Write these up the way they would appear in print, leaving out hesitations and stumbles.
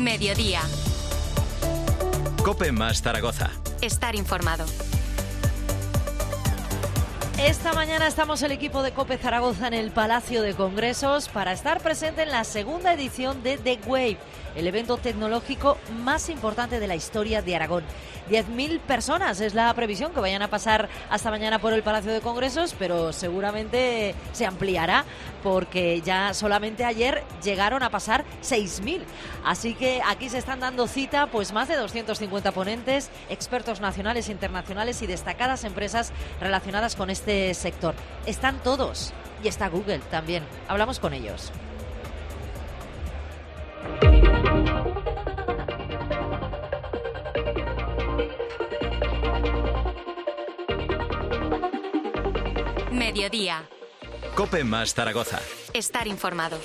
Mediodía. COPE más Zaragoza. Estar informado. Esta mañana estamos el equipo de COPE Zaragoza en el Palacio de Congresos para estar presente en la segunda edición de The Wave, el evento tecnológico más importante de la historia de Aragón. 10.000 personas es la previsión que vayan a pasar hasta mañana por el Palacio de Congresos, pero seguramente se ampliará porque ya solamente ayer llegaron a pasar 6.000. Así que aquí se están dando cita pues más de 250 ponentes, expertos nacionales e internacionales y destacadas empresas relacionadas con este sector. Están todos y está Google también. Hablamos con ellos. Mediodía. COPE más Zaragoza. Estar informado.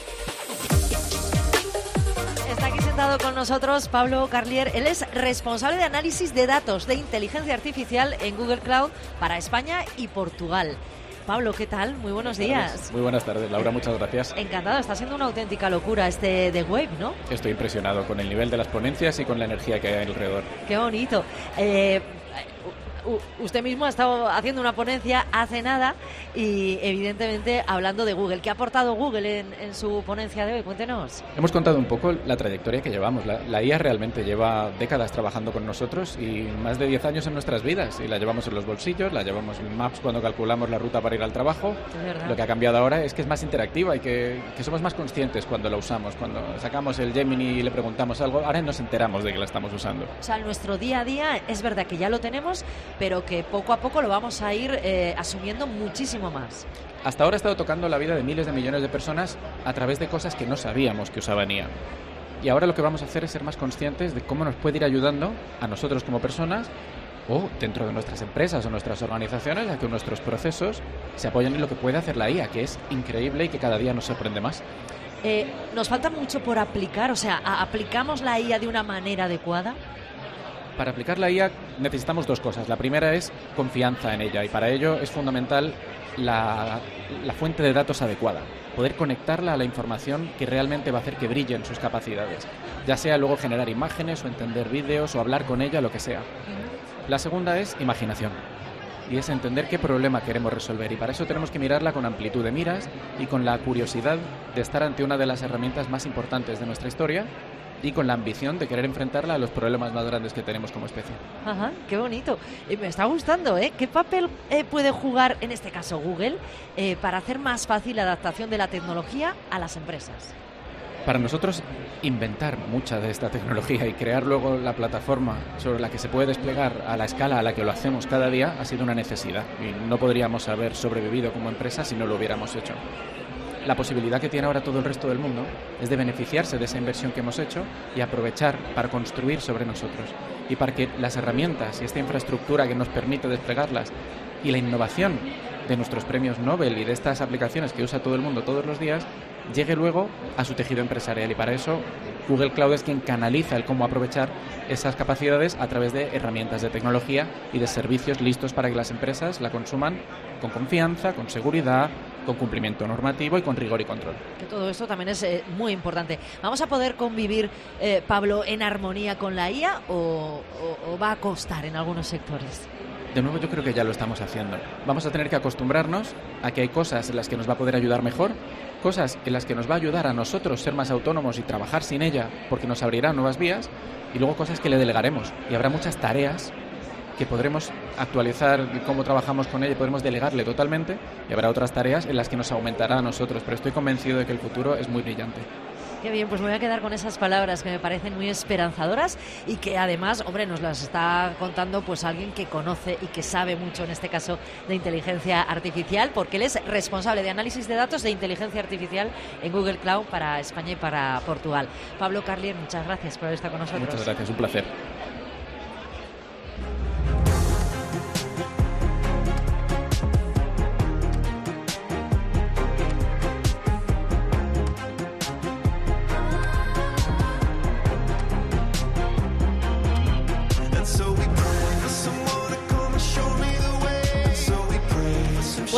Está aquí sentado con nosotros Pablo Carlier. Él es responsable de análisis de datos de inteligencia artificial en Google Cloud para España y Portugal. Pablo, ¿qué tal? Muy buenos días. Muy buenas tardes, Laura, muchas gracias. Encantado, está siendo una auténtica locura este The Wave, ¿no? Estoy impresionado con el nivel de las ponencias y con la energía que hay alrededor. Qué bonito. Usted mismo ha estado haciendo una ponencia hace nada y evidentemente hablando de Google. ¿Qué ha aportado Google en su ponencia de hoy? Cuéntenos. Hemos contado un poco la trayectoria que llevamos. La IA realmente lleva décadas trabajando con nosotros y más de 10 años en nuestras vidas. Y la llevamos en los bolsillos, la llevamos en Maps cuando calculamos la ruta para ir al trabajo. Lo que ha cambiado ahora es que es más interactiva y que somos más conscientes cuando la usamos. Cuando sacamos el Gemini y le preguntamos algo, ahora nos enteramos de que la estamos usando. O sea, nuestro día a día es verdad que ya lo tenemos, pero que poco a poco lo vamos a ir asumiendo muchísimo más. Hasta ahora ha estado tocando la vida de miles de millones de personas a través de cosas que no sabíamos que usaban IA. Y ahora lo que vamos a hacer es ser más conscientes de cómo nos puede ir ayudando a nosotros como personas o dentro de nuestras empresas o nuestras organizaciones a que nuestros procesos se apoyen en lo que puede hacer la IA, que es increíble y que cada día nos sorprende más. Nos falta mucho por aplicar, o sea, ¿aplicamos la IA de una manera adecuada? Para aplicar la IA necesitamos dos cosas. La primera es confianza en ella y para ello es fundamental la fuente de datos adecuada. Poder conectarla a la información que realmente va a hacer que brillen sus capacidades. Ya sea luego generar imágenes o entender vídeos o hablar con ella, lo que sea. La segunda es imaginación. Y es entender qué problema queremos resolver. Y para eso tenemos que mirarla con amplitud de miras y con la curiosidad de estar ante una de las herramientas más importantes de nuestra historia y con la ambición de querer enfrentarla a los problemas más grandes que tenemos como especie. Ajá, qué bonito. Me está gustando, ¿eh? ¿Qué papel puede jugar, en este caso, Google, para hacer más fácil la adaptación de la tecnología a las empresas? Para nosotros, inventar mucha de esta tecnología y crear luego la plataforma sobre la que se puede desplegar a la escala a la que lo hacemos cada día ha sido una necesidad. Y no podríamos haber sobrevivido como empresa si no lo hubiéramos hecho. La posibilidad que tiene ahora todo el resto del mundo es de beneficiarse de esa inversión que hemos hecho y aprovechar para construir sobre nosotros. Y para que las herramientas y esta infraestructura que nos permite desplegarlas y la innovación de nuestros premios Nobel y de estas aplicaciones que usa todo el mundo todos los días llegue luego a su tejido empresarial. Y para eso Google Cloud es quien canaliza el cómo aprovechar esas capacidades a través de herramientas de tecnología y de servicios listos para que las empresas la consuman con confianza, con seguridad, con cumplimiento normativo y con rigor y control. Que todo esto también es muy importante. ¿Vamos a poder convivir, Pablo, en armonía con la IA o va a costar en algunos sectores? De nuevo, yo creo que ya lo estamos haciendo. Vamos a tener que acostumbrarnos a que hay cosas en las que nos va a poder ayudar mejor, cosas en las que nos va a ayudar a nosotros ser más autónomos y trabajar sin ella porque nos abrirá nuevas vías, y luego cosas que le delegaremos. Y habrá muchas tareas que podremos actualizar cómo trabajamos con ella y podremos delegarle totalmente, y habrá otras tareas en las que nos aumentará a nosotros, pero estoy convencido de que el futuro es muy brillante. Qué bien, pues me voy a quedar con esas palabras que me parecen muy esperanzadoras y que además, hombre, nos las está contando pues alguien que conoce y que sabe mucho, en este caso, de inteligencia artificial, porque él es responsable de análisis de datos de inteligencia artificial en Google Cloud para España y para Portugal. Pablo Carlier, muchas gracias por estar con nosotros. Muchas gracias, un placer.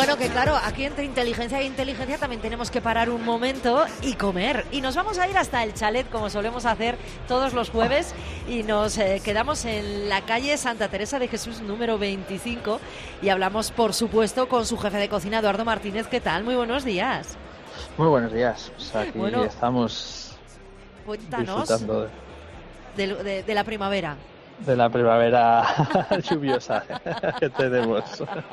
Bueno, que claro, aquí entre inteligencia e inteligencia también tenemos que parar un momento y comer. Y nos vamos a ir hasta el chalet, como solemos hacer todos los jueves, y nos quedamos en la calle Santa Teresa de Jesús, número 25, y hablamos, por supuesto, con su jefe de cocina, Eduardo Martínez. ¿Qué tal? Muy buenos días. Muy buenos días. Pues aquí estamos disfrutando de la primavera. De la primavera lluviosa que tenemos.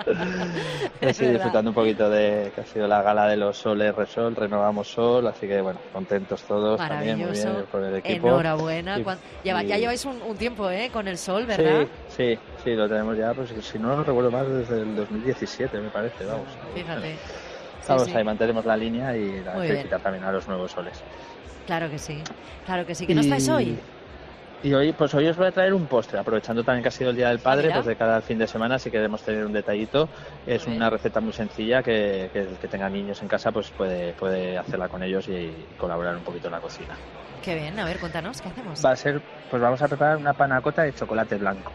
Estoy disfrutando un poquito de que ha sido la gala de los Soles Resol, Renovamos Sol, así que bueno, contentos todos también, muy bien con el equipo. Enhorabuena. Ya lleváis un tiempo con el Sol, ¿verdad? Sí, lo tenemos ya, pues si no lo recuerdo mal, desde el 2017 me parece, vamos. Fíjate. Vamos, ahí mantenemos la línea y felicitar también a los nuevos soles. Claro que sí. ¿Qué nos traes hoy? Y hoy os voy a traer un postre, aprovechando también que ha sido el Día del Padre, pues de cada fin de semana, si queremos tener un detallito. Es una receta muy sencilla que el que tenga niños en casa pues puede hacerla con ellos y colaborar un poquito en la cocina. Qué bien, a ver, cuéntanos, ¿qué hacemos? Pues vamos a preparar una panna cotta de chocolate blanco.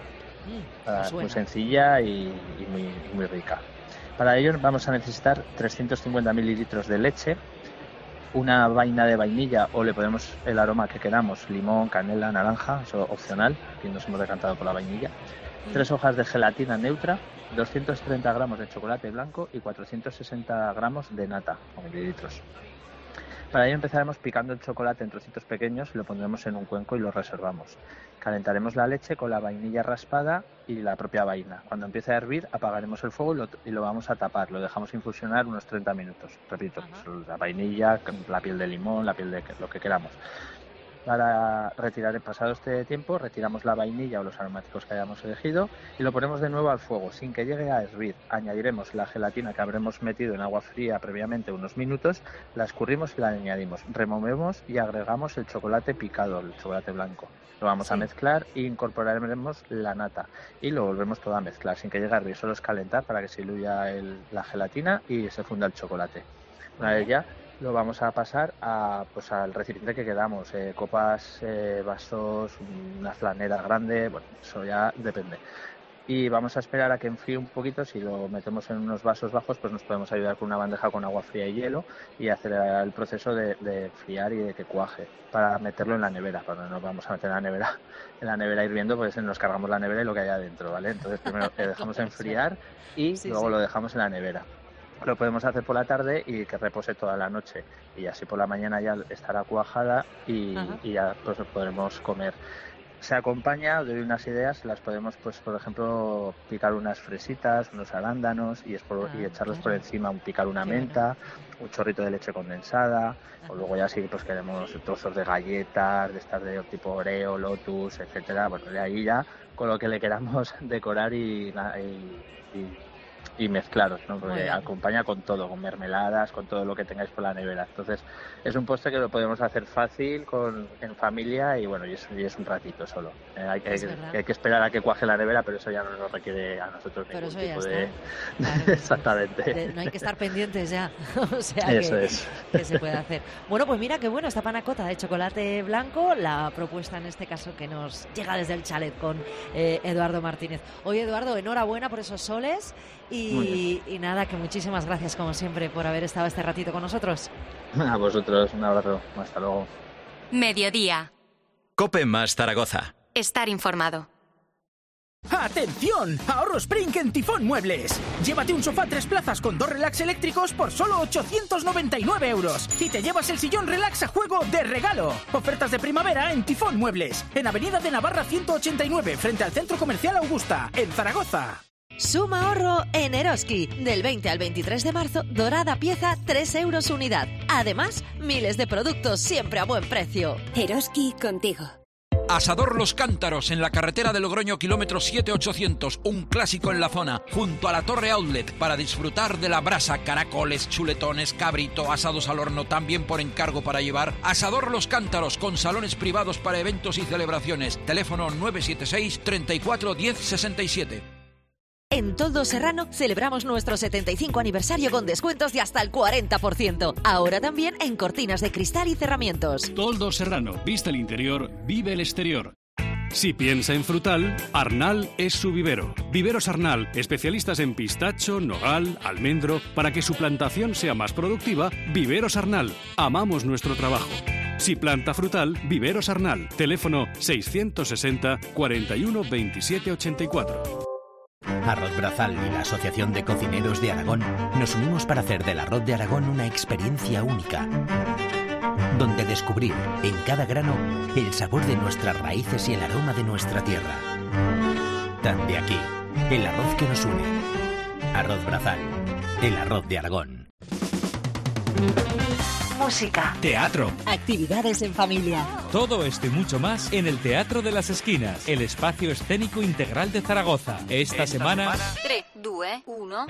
Muy sencilla y muy rica. Para ello vamos a necesitar 350 mililitros de leche, una vaina de vainilla o le ponemos el aroma que queramos, limón, canela, naranja, eso opcional, aquí nos hemos decantado por la vainilla, 3 hojas de gelatina neutra, 230 gramos de chocolate blanco y 460 gramos de nata, o mililitros. Para ello empezaremos picando el chocolate en trocitos pequeños y lo pondremos en un cuenco y lo reservamos. Calentaremos la leche con la vainilla raspada y la propia vaina. Cuando empiece a hervir apagaremos el fuego y lo vamos a tapar. Lo dejamos infusionar unos 30 minutos. Repito, pues la vainilla, la piel de limón, la piel de lo que queramos. Para retirar, pasado este tiempo, retiramos la vainilla o los aromáticos que hayamos elegido y lo ponemos de nuevo al fuego sin que llegue a hervir. Añadiremos la gelatina que habremos metido en agua fría previamente unos minutos, la escurrimos y la añadimos. Removemos y agregamos el chocolate picado, el chocolate blanco. Lo vamos a mezclar e incorporaremos la nata y lo volvemos todo a mezclar sin que llegue a hervir. Solo es calentar para que se diluya la gelatina y se funda el chocolate. Una vez ya lo vamos a pasar al recipiente que queramos, copas, vasos, una flanera grande, bueno, eso ya depende. Y vamos a esperar a que enfríe un poquito. Si lo metemos en unos vasos bajos, pues nos podemos ayudar con una bandeja con agua fría y hielo y hacer el proceso de enfriar y de que cuaje para meterlo en la nevera. Cuando nos vamos a meter en la nevera hirviendo, pues nos cargamos la nevera y lo que hay adentro, ¿vale? Entonces primero dejamos enfriar y luego lo dejamos en la nevera. Lo podemos hacer por la tarde y que repose toda la noche y así por la mañana ya estará cuajada y ya pues podremos comer. Se acompaña, doy unas ideas, las podemos, pues por ejemplo, picar unas fresitas, unos arándanos y echarlos por encima, picar una menta, un chorrito de leche condensada, o luego ya si pues queremos trozos de galletas, de estas de tipo Oreo, Lotus, etcétera. Bueno, de ahí ya con lo que le queramos decorar y mezclaros, ¿no? Porque acompaña con todo, con mermeladas, con todo lo que tengáis por la nevera. Entonces es un postre que lo podemos hacer fácil en familia y bueno, y es un ratito solo. Hay que esperar a que cuaje la nevera, pero eso ya no nos requiere a nosotros ningún tipo de... Claro, exactamente. No hay que estar pendientes ya. O sea que se puede hacer. Bueno, pues mira qué bueno esta panna cotta de chocolate blanco, la propuesta en este caso que nos llega desde el chalet con Eduardo Martínez. Oye, Eduardo, enhorabuena por esos soles. Y nada, que muchísimas gracias como siempre por haber estado este ratito con nosotros. A vosotros, un abrazo, hasta luego. Mediodía. COPE más Zaragoza. Estar informado. ¡Atención! ¡Ahorro Spring en Tifón Muebles! Llévate un sofá 3 plazas con 2 relax eléctricos por solo 899 euros. Y te llevas el sillón relax a juego de regalo. Ofertas de primavera en Tifón Muebles. En Avenida de Navarra 189, frente al Centro Comercial Augusta, en Zaragoza. Suma ahorro en Eroski. Del 20 al 23 de marzo, dorada pieza, 3 euros unidad. Además, miles de productos siempre a buen precio. Eroski contigo. Asador Los Cántaros, en la carretera de Logroño, kilómetro 7800, un clásico en la zona, junto a la Torre Outlet, para disfrutar de la brasa, caracoles, chuletones, cabrito, asados al horno, también por encargo para llevar. Asador Los Cántaros, con salones privados para eventos y celebraciones. Teléfono 976 34 10 67. En Toldo Serrano celebramos nuestro 75 aniversario con descuentos de hasta el 40%. Ahora también en cortinas de cristal y cerramientos. Toldo Serrano, vista el interior, vive el exterior. Si piensa en frutal, Arnal es su vivero. Viveros Arnal, especialistas en pistacho, nogal, almendro. Para que su plantación sea más productiva, Viveros Arnal. Amamos nuestro trabajo. Si planta frutal, Viveros Arnal. Teléfono 660 41 27 84. Arroz Brazal y la Asociación de Cocineros de Aragón nos unimos para hacer del arroz de Aragón una experiencia única, donde descubrir en cada grano el sabor de nuestras raíces y el aroma de nuestra tierra. Tan de aquí, el arroz que nos une. Arroz Brazal, el arroz de Aragón. Música, teatro, actividades en familia. Todo esto y mucho más en el Teatro de las Esquinas, el espacio escénico integral de Zaragoza. Esta semana... 3, 2, 1...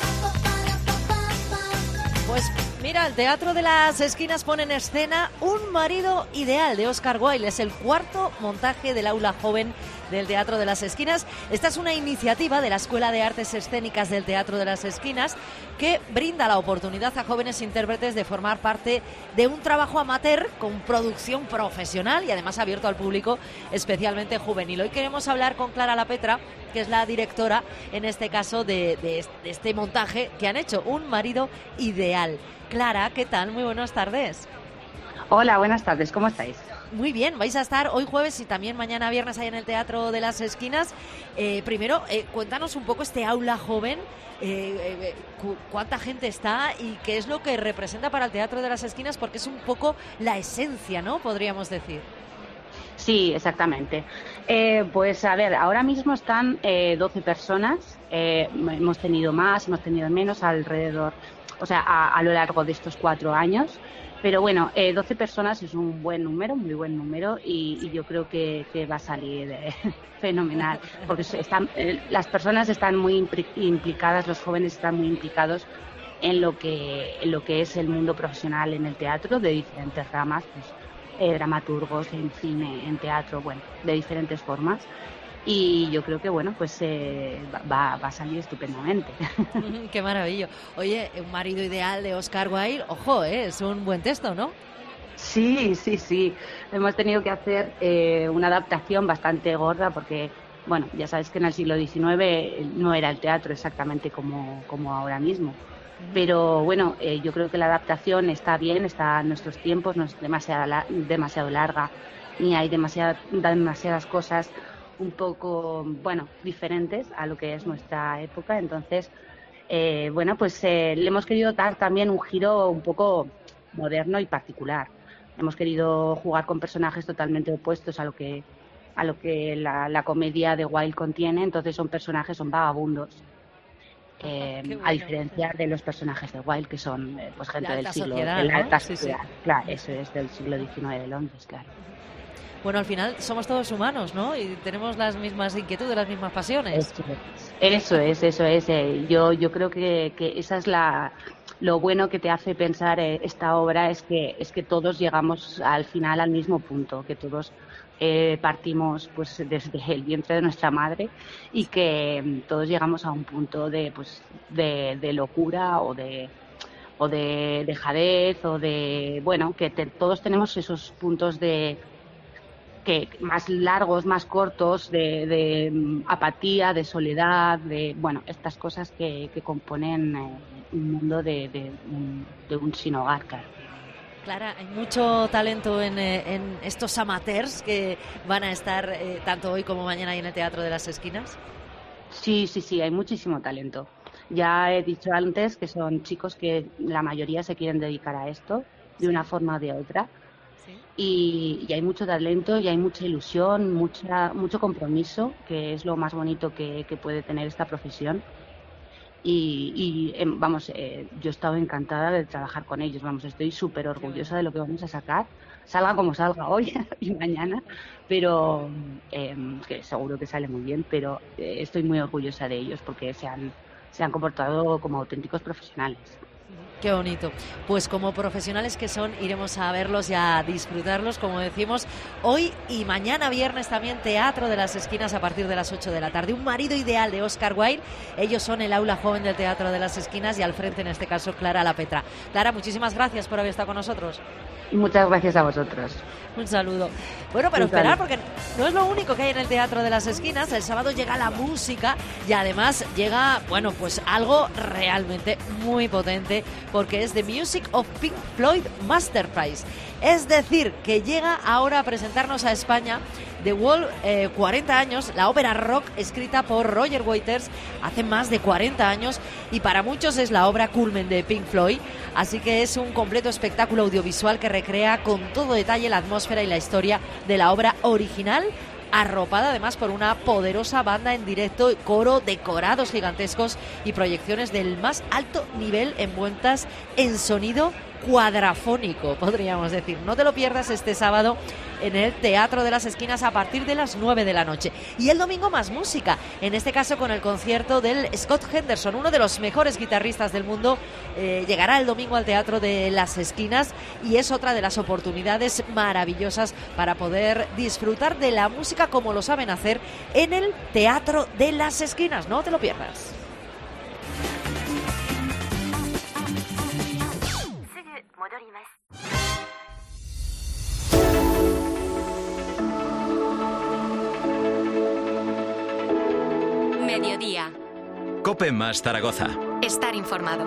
Pues mira, el Teatro de las Esquinas pone en escena Un marido ideal de Oscar Wilde. Es el cuarto montaje del aula joven del Teatro de las Esquinas. Esta es una iniciativa de la Escuela de Artes Escénicas del Teatro de las Esquinas que brinda la oportunidad a jóvenes intérpretes de formar parte de un trabajo amateur con producción profesional y además abierto al público, especialmente juvenil. Hoy queremos hablar con Clara Lapetra, que es la directora, en este caso, de este montaje que han hecho, Un marido ideal. Clara, ¿qué tal? Muy buenas tardes. Hola, buenas tardes, ¿cómo estáis? Muy bien, vais a estar hoy jueves y también mañana viernes ahí en el Teatro de las Esquinas. Primero, cuéntanos un poco este aula joven, cuánta gente está y qué es lo que representa para el Teatro de las Esquinas, porque es un poco la esencia, ¿no? Podríamos decir. Sí, exactamente. Pues a ver, ahora mismo están 12 personas, hemos tenido más, hemos tenido menos alrededor, o sea, a lo largo de estos 4 años. Pero bueno, 12 personas es un buen número, muy buen número, y yo creo que va a salir fenomenal, porque las personas están muy implicadas, los jóvenes están muy implicados en lo que es el mundo profesional en el teatro, de diferentes ramas, pues, dramaturgos, en cine, en teatro, bueno, de diferentes formas. Y yo creo que, bueno, pues va a salir estupendamente. ¡Qué maravilla! Oye, Un marido ideal de Oscar Wilde, ojo, es un buen texto, ¿no? Sí. Hemos tenido que hacer una adaptación bastante gorda porque, bueno, ya sabes que en el siglo XIX no era el teatro exactamente como ahora mismo. Pero bueno, yo creo que la adaptación está bien, está en nuestros tiempos, no es demasiado larga, ni hay demasiadas cosas un poco, bueno, diferentes a lo que es nuestra época. Entonces, bueno, pues le hemos querido dar también un giro un poco moderno y particular. Hemos querido jugar con personajes totalmente opuestos a lo que la comedia de Wilde contiene. Entonces son vagabundos, bueno, a diferencia de los personajes de Wilde, que son pues gente del siglo, de la alta sociedad. Sí. Claro, eso es del siglo XIX de Londres, claro. Bueno, al final somos todos humanos, ¿no? Y tenemos las mismas inquietudes, las mismas pasiones. Eso es. Yo creo que esa es lo bueno que te hace pensar esta obra, es que todos llegamos al final al mismo punto, que todos partimos pues desde el vientre de nuestra madre y que todos llegamos a un punto de locura o de dejadez o de, bueno, que todos tenemos esos puntos que más largos, más cortos, de apatía, de soledad, de, bueno, estas cosas que componen un mundo de un sin hogar, claro. Clara, hay mucho talento en estos amateurs que van a estar tanto hoy como mañana ahí en el Teatro de las Esquinas. Sí, hay muchísimo talento. Ya he dicho antes que son chicos que la mayoría se quieren dedicar a esto de una forma o de otra. Y hay mucho talento y hay mucha ilusión, mucho compromiso, que es lo más bonito que puede tener esta profesión. Y vamos, yo he estado encantada de trabajar con ellos, vamos, estoy súper orgullosa de lo que vamos a sacar, salga como salga hoy y mañana, pero que seguro que sale muy bien, pero estoy muy orgullosa de ellos porque se han comportado como auténticos profesionales. Qué bonito. Pues como profesionales que son, iremos a verlos y a disfrutarlos, como decimos, hoy y mañana viernes también Teatro de las Esquinas a partir de las 8 de la tarde. Un marido ideal de Oscar Wilde. Ellos son el aula joven del Teatro de las Esquinas y al frente, en este caso, Clara Lapetra. Clara, muchísimas gracias por haber estado con nosotros. Y muchas gracias a vosotros. Un saludo. Bueno, pero esperar, porque no es lo único que hay en el Teatro de las Esquinas. El sábado llega la música y además llega, bueno, pues algo realmente muy potente, porque es The Music of Pink Floyd Masterpiece. Es decir, que llega ahora a presentarnos a España The Wall, 40 años, la ópera rock escrita por Roger Waters hace más de 40 años, y para muchos es la obra culmen de Pink Floyd. Así que es un completo espectáculo audiovisual que recrea con todo detalle la atmósfera y la historia de la obra original, arropada además por una poderosa banda en directo, coro, decorados gigantescos y proyecciones del más alto nivel envueltas en sonido cuadrafónico, podríamos decir. No te lo pierdas este sábado en el Teatro de las Esquinas a partir de las 9 de la noche. Y el domingo más música, en este caso con el concierto del Scott Henderson, uno de los mejores guitarristas del mundo. Llegará el domingo al Teatro de las Esquinas y es otra de las oportunidades maravillosas para poder disfrutar de la música como lo saben hacer en el Teatro de las Esquinas. No te lo pierdas. Mediodía. COPE más Zaragoza. Estar informado.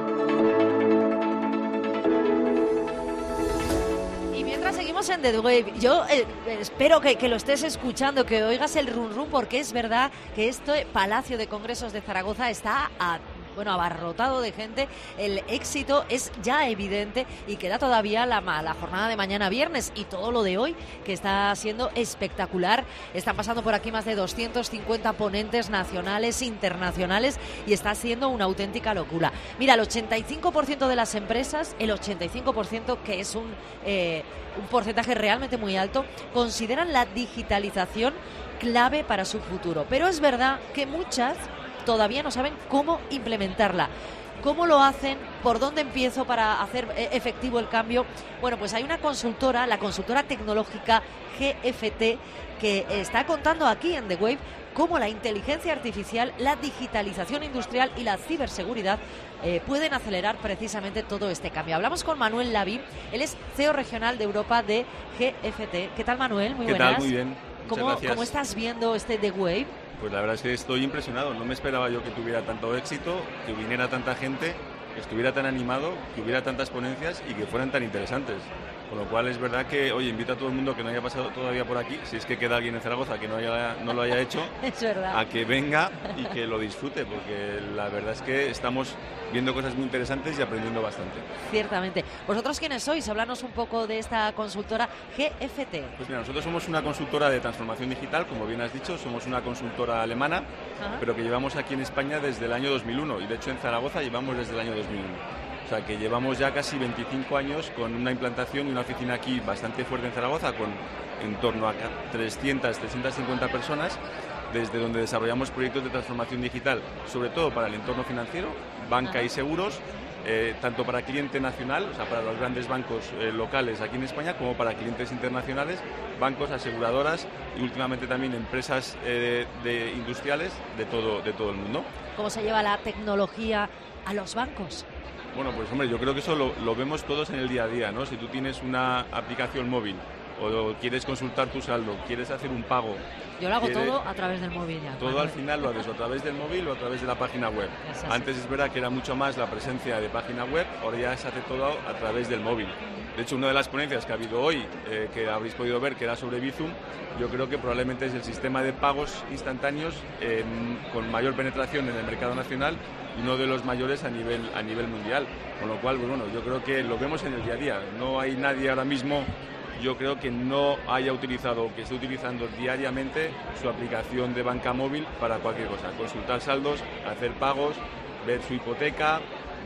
Y mientras seguimos en The Wave, yo espero que lo estés escuchando, que oigas el rum rum, porque es verdad que este Palacio de Congresos de Zaragoza está abarrotado de gente. El éxito es ya evidente y queda todavía la jornada de mañana viernes y todo lo de hoy, que está siendo espectacular. Están pasando por aquí más de 250 ponentes nacionales, internacionales, y está siendo una auténtica locura. Mira, el 85% de las empresas, el 85%, que es un porcentaje realmente muy alto, consideran la digitalización clave para su futuro. Pero es verdad que muchas todavía no saben cómo implementarla. ¿Cómo lo hacen? ¿Por dónde empiezo para hacer efectivo el cambio? Bueno, pues hay una consultora, la consultora tecnológica GFT, que está contando aquí en The Wave cómo la inteligencia artificial, la digitalización industrial y la ciberseguridad pueden acelerar precisamente todo este cambio. Hablamos con Manuel Lavín, él es CEO regional de Europa de GFT. ¿Qué tal, Manuel? Muy buenas. ¿Qué tal? Muy bien. Muchas gracias. ¿Cómo estás viendo este The Wave? Pues la verdad es que estoy impresionado. No me esperaba yo que tuviera tanto éxito, que viniera tanta gente, que estuviera tan animado, que hubiera tantas ponencias y que fueran tan interesantes. Con lo cual es verdad que, oye, invito a todo el mundo que no haya pasado todavía por aquí, si es que queda alguien en Zaragoza que no lo haya hecho, es verdad, a que venga y que lo disfrute, porque la verdad es que estamos viendo cosas muy interesantes y aprendiendo bastante. Ciertamente. ¿Vosotros quiénes sois? Hablarnos un poco de esta consultora GFT. Pues mira, nosotros somos una consultora de transformación digital, como bien has dicho, somos una consultora alemana, pero que llevamos aquí en España desde el año 2001, y de hecho en Zaragoza llevamos desde el año 2001. O sea que llevamos ya casi 25 años con una implantación y una oficina aquí bastante fuerte en Zaragoza, con en torno a 350 personas, desde donde desarrollamos proyectos de transformación digital, sobre todo para el entorno financiero, banca y seguros, tanto para cliente nacional, o sea, para los grandes bancos locales aquí en España, como para clientes internacionales, bancos, aseguradoras y últimamente también empresas industriales de todo el mundo. ¿Cómo se lleva la tecnología a los bancos? Bueno, pues hombre, yo creo que eso lo vemos todos en el día a día, ¿no? Si tú tienes una aplicación móvil o quieres consultar tu saldo, quieres hacer un pago... Yo lo hago todo a través del móvil ya. Todo al final lo haces a través del móvil o a través de la página web. Antes es verdad que era mucho más la presencia de página web, ahora ya se hace todo a través del móvil. De hecho, una de las ponencias que ha habido hoy, que habréis podido ver, que era sobre Bizum, yo creo que probablemente es el sistema de pagos instantáneos con mayor penetración en el mercado nacional y uno de los mayores a nivel mundial. Con lo cual, pues bueno, yo creo que lo vemos en el día a día. No hay nadie ahora mismo, yo creo, que no haya utilizado o que esté utilizando diariamente su aplicación de banca móvil para cualquier cosa. Consultar saldos, hacer pagos, ver su hipoteca,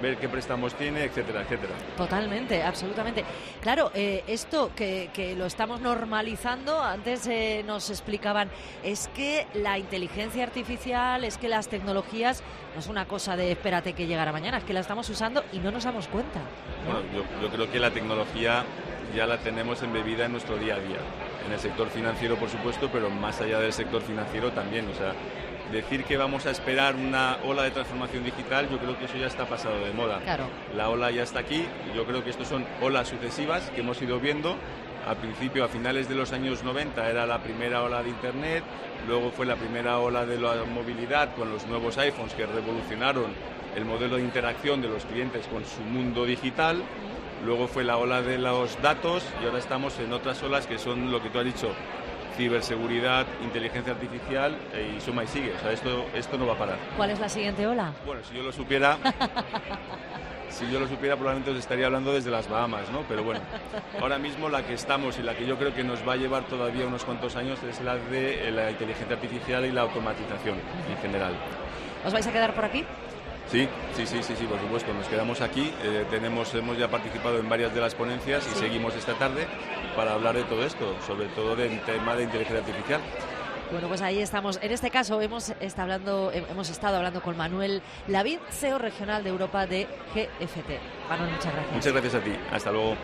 ver qué préstamos tiene, etcétera, etcétera. Totalmente, absolutamente. Claro, esto que lo estamos normalizando, antes nos explicaban, es que la inteligencia artificial, es que las tecnologías no es una cosa de espérate que llegará mañana, es que la estamos usando y no nos damos cuenta, ¿no? Bueno, yo creo que la tecnología ya la tenemos embebida en nuestro día a día, en el sector financiero, por supuesto, pero más allá del sector financiero también, o sea, decir que vamos a esperar una ola de transformación digital, yo creo que eso ya está pasado de moda. Claro. La ola ya está aquí, yo creo que estos son olas sucesivas que hemos ido viendo. Al principio, a finales de los años 90, era la primera ola de Internet, luego fue la primera ola de la movilidad con los nuevos iPhones que revolucionaron el modelo de interacción de los clientes con su mundo digital, luego fue la ola de los datos y ahora estamos en otras olas que son lo que tú has dicho, ciberseguridad, inteligencia artificial y suma y sigue. O sea, esto no va a parar. ¿Cuál es la siguiente ola? Bueno, si yo lo supiera, probablemente os estaría hablando desde las Bahamas, ¿no? Pero bueno, ahora mismo la que estamos y la que yo creo que nos va a llevar todavía unos cuantos años es la de la inteligencia artificial y la automatización en general. ¿Os vais a quedar por aquí? Sí, por supuesto. Nos quedamos aquí. Hemos ya participado en varias de las ponencias y seguimos esta tarde para hablar de todo esto, sobre todo del tema de inteligencia artificial. Bueno, pues ahí estamos. En este caso hemos estado hablando con Manuel Lavín, CEO regional de Europa de GFT. Manuel, muchas gracias. Muchas gracias a ti. Hasta luego.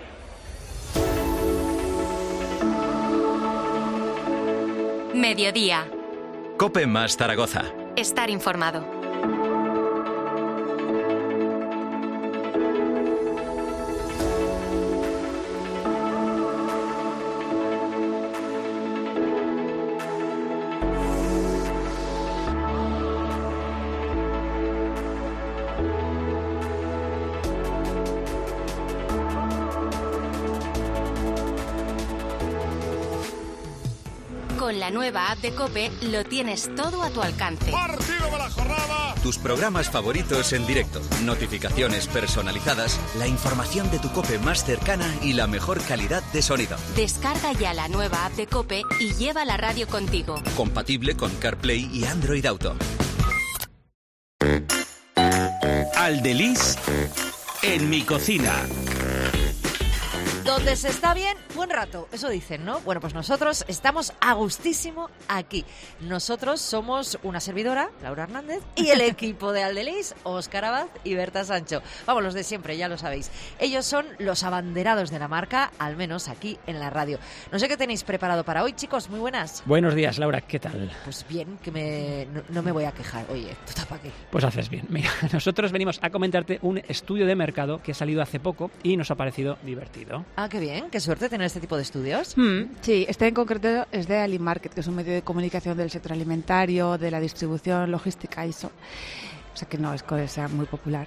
Mediodía. COPE más Zaragoza. Estar informado. Con la nueva app de COPE lo tienes todo a tu alcance. ¡Partido de la jornada! Tus programas favoritos en directo, notificaciones personalizadas, la información de tu COPE más cercana y la mejor calidad de sonido. Descarga ya la nueva app de COPE y lleva la radio contigo. Compatible con CarPlay y Android Auto. Aldeliz en mi cocina. Donde se está bien, buen rato, eso dicen, ¿no? Bueno, pues nosotros estamos a gustísimo aquí. Nosotros somos una servidora, Laura Hernández, y el equipo de Aldeliz, Óscar Abad y Berta Sancho. Vamos, los de siempre, ya lo sabéis. Ellos son los abanderados de la marca, al menos aquí en la radio. No sé qué tenéis preparado para hoy, chicos, muy buenas. Buenos días, Laura, ¿qué tal? Pues bien, que no me voy a quejar. Oye, ¿tú para qué? Pues haces bien. Mira, nosotros venimos a comentarte un estudio de mercado que ha salido hace poco y nos ha parecido divertido. Ah, qué bien, qué suerte tener este tipo de estudios. Sí, este en concreto es de Alimarket, que es un medio de comunicación del sector alimentario, de la distribución, logística y eso. O sea que no es que sea muy popular.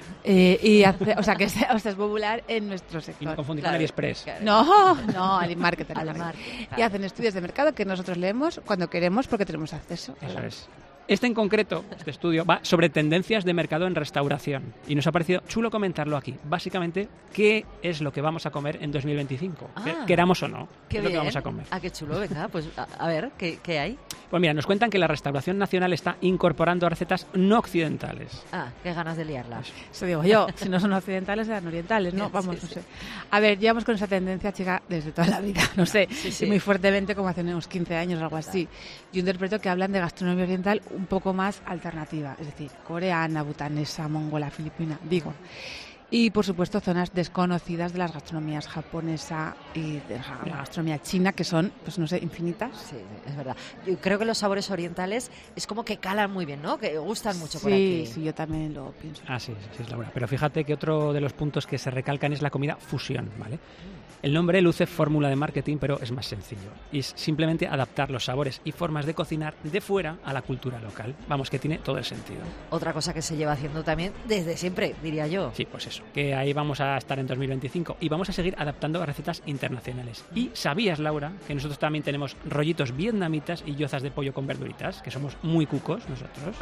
Es popular en nuestro sector. Y no confundir con AliExpress. Claro. No, Alimarket. Y hacen estudios de mercado que nosotros leemos cuando queremos porque tenemos acceso. Eso es. Este en concreto, este estudio, va sobre tendencias de mercado en restauración y nos ha parecido chulo comentarlo aquí. Básicamente, ¿qué es lo que vamos a comer en 2025? Queramos o no, qué es bien. Lo que vamos a comer. Qué chulo, venga, pues a ver, ¿qué hay? Pues mira, nos cuentan que la restauración nacional está incorporando recetas no occidentales. Qué ganas de liarla. Eso digo yo, si no son occidentales, serán orientales, ¿no? Vamos, sí, no sé. A ver, llevamos con esa tendencia, chica, desde toda la vida, no sé, y muy fuertemente como hace unos 15 años o algo así. Yo interpreto que hablan de gastronomía oriental un poco más alternativa, es decir, coreana, bhutanesa, mongola, filipina, digo. Y, por supuesto, zonas desconocidas de las gastronomías japonesa y de la gastronomía china, que son, pues no sé, infinitas. Sí, es verdad. Yo creo que los sabores orientales es como que calan muy bien, ¿no? Que gustan mucho por aquí. Sí, yo también lo pienso. Sí, es Laura. Pero fíjate que otro de los puntos que se recalcan es la comida fusión, ¿vale? El nombre luce fórmula de marketing, pero es más sencillo. Y es simplemente adaptar los sabores y formas de cocinar de fuera a la cultura local. Vamos, que tiene todo el sentido. Otra cosa que se lleva haciendo también desde siempre, diría yo. Sí, pues eso. eso, que ahí vamos a estar en 2025 y vamos a seguir adaptando a recetas internacionales. Y ¿sabías, Laura, que nosotros también tenemos rollitos vietnamitas y yozas de pollo con verduritas, que somos muy cucos nosotros?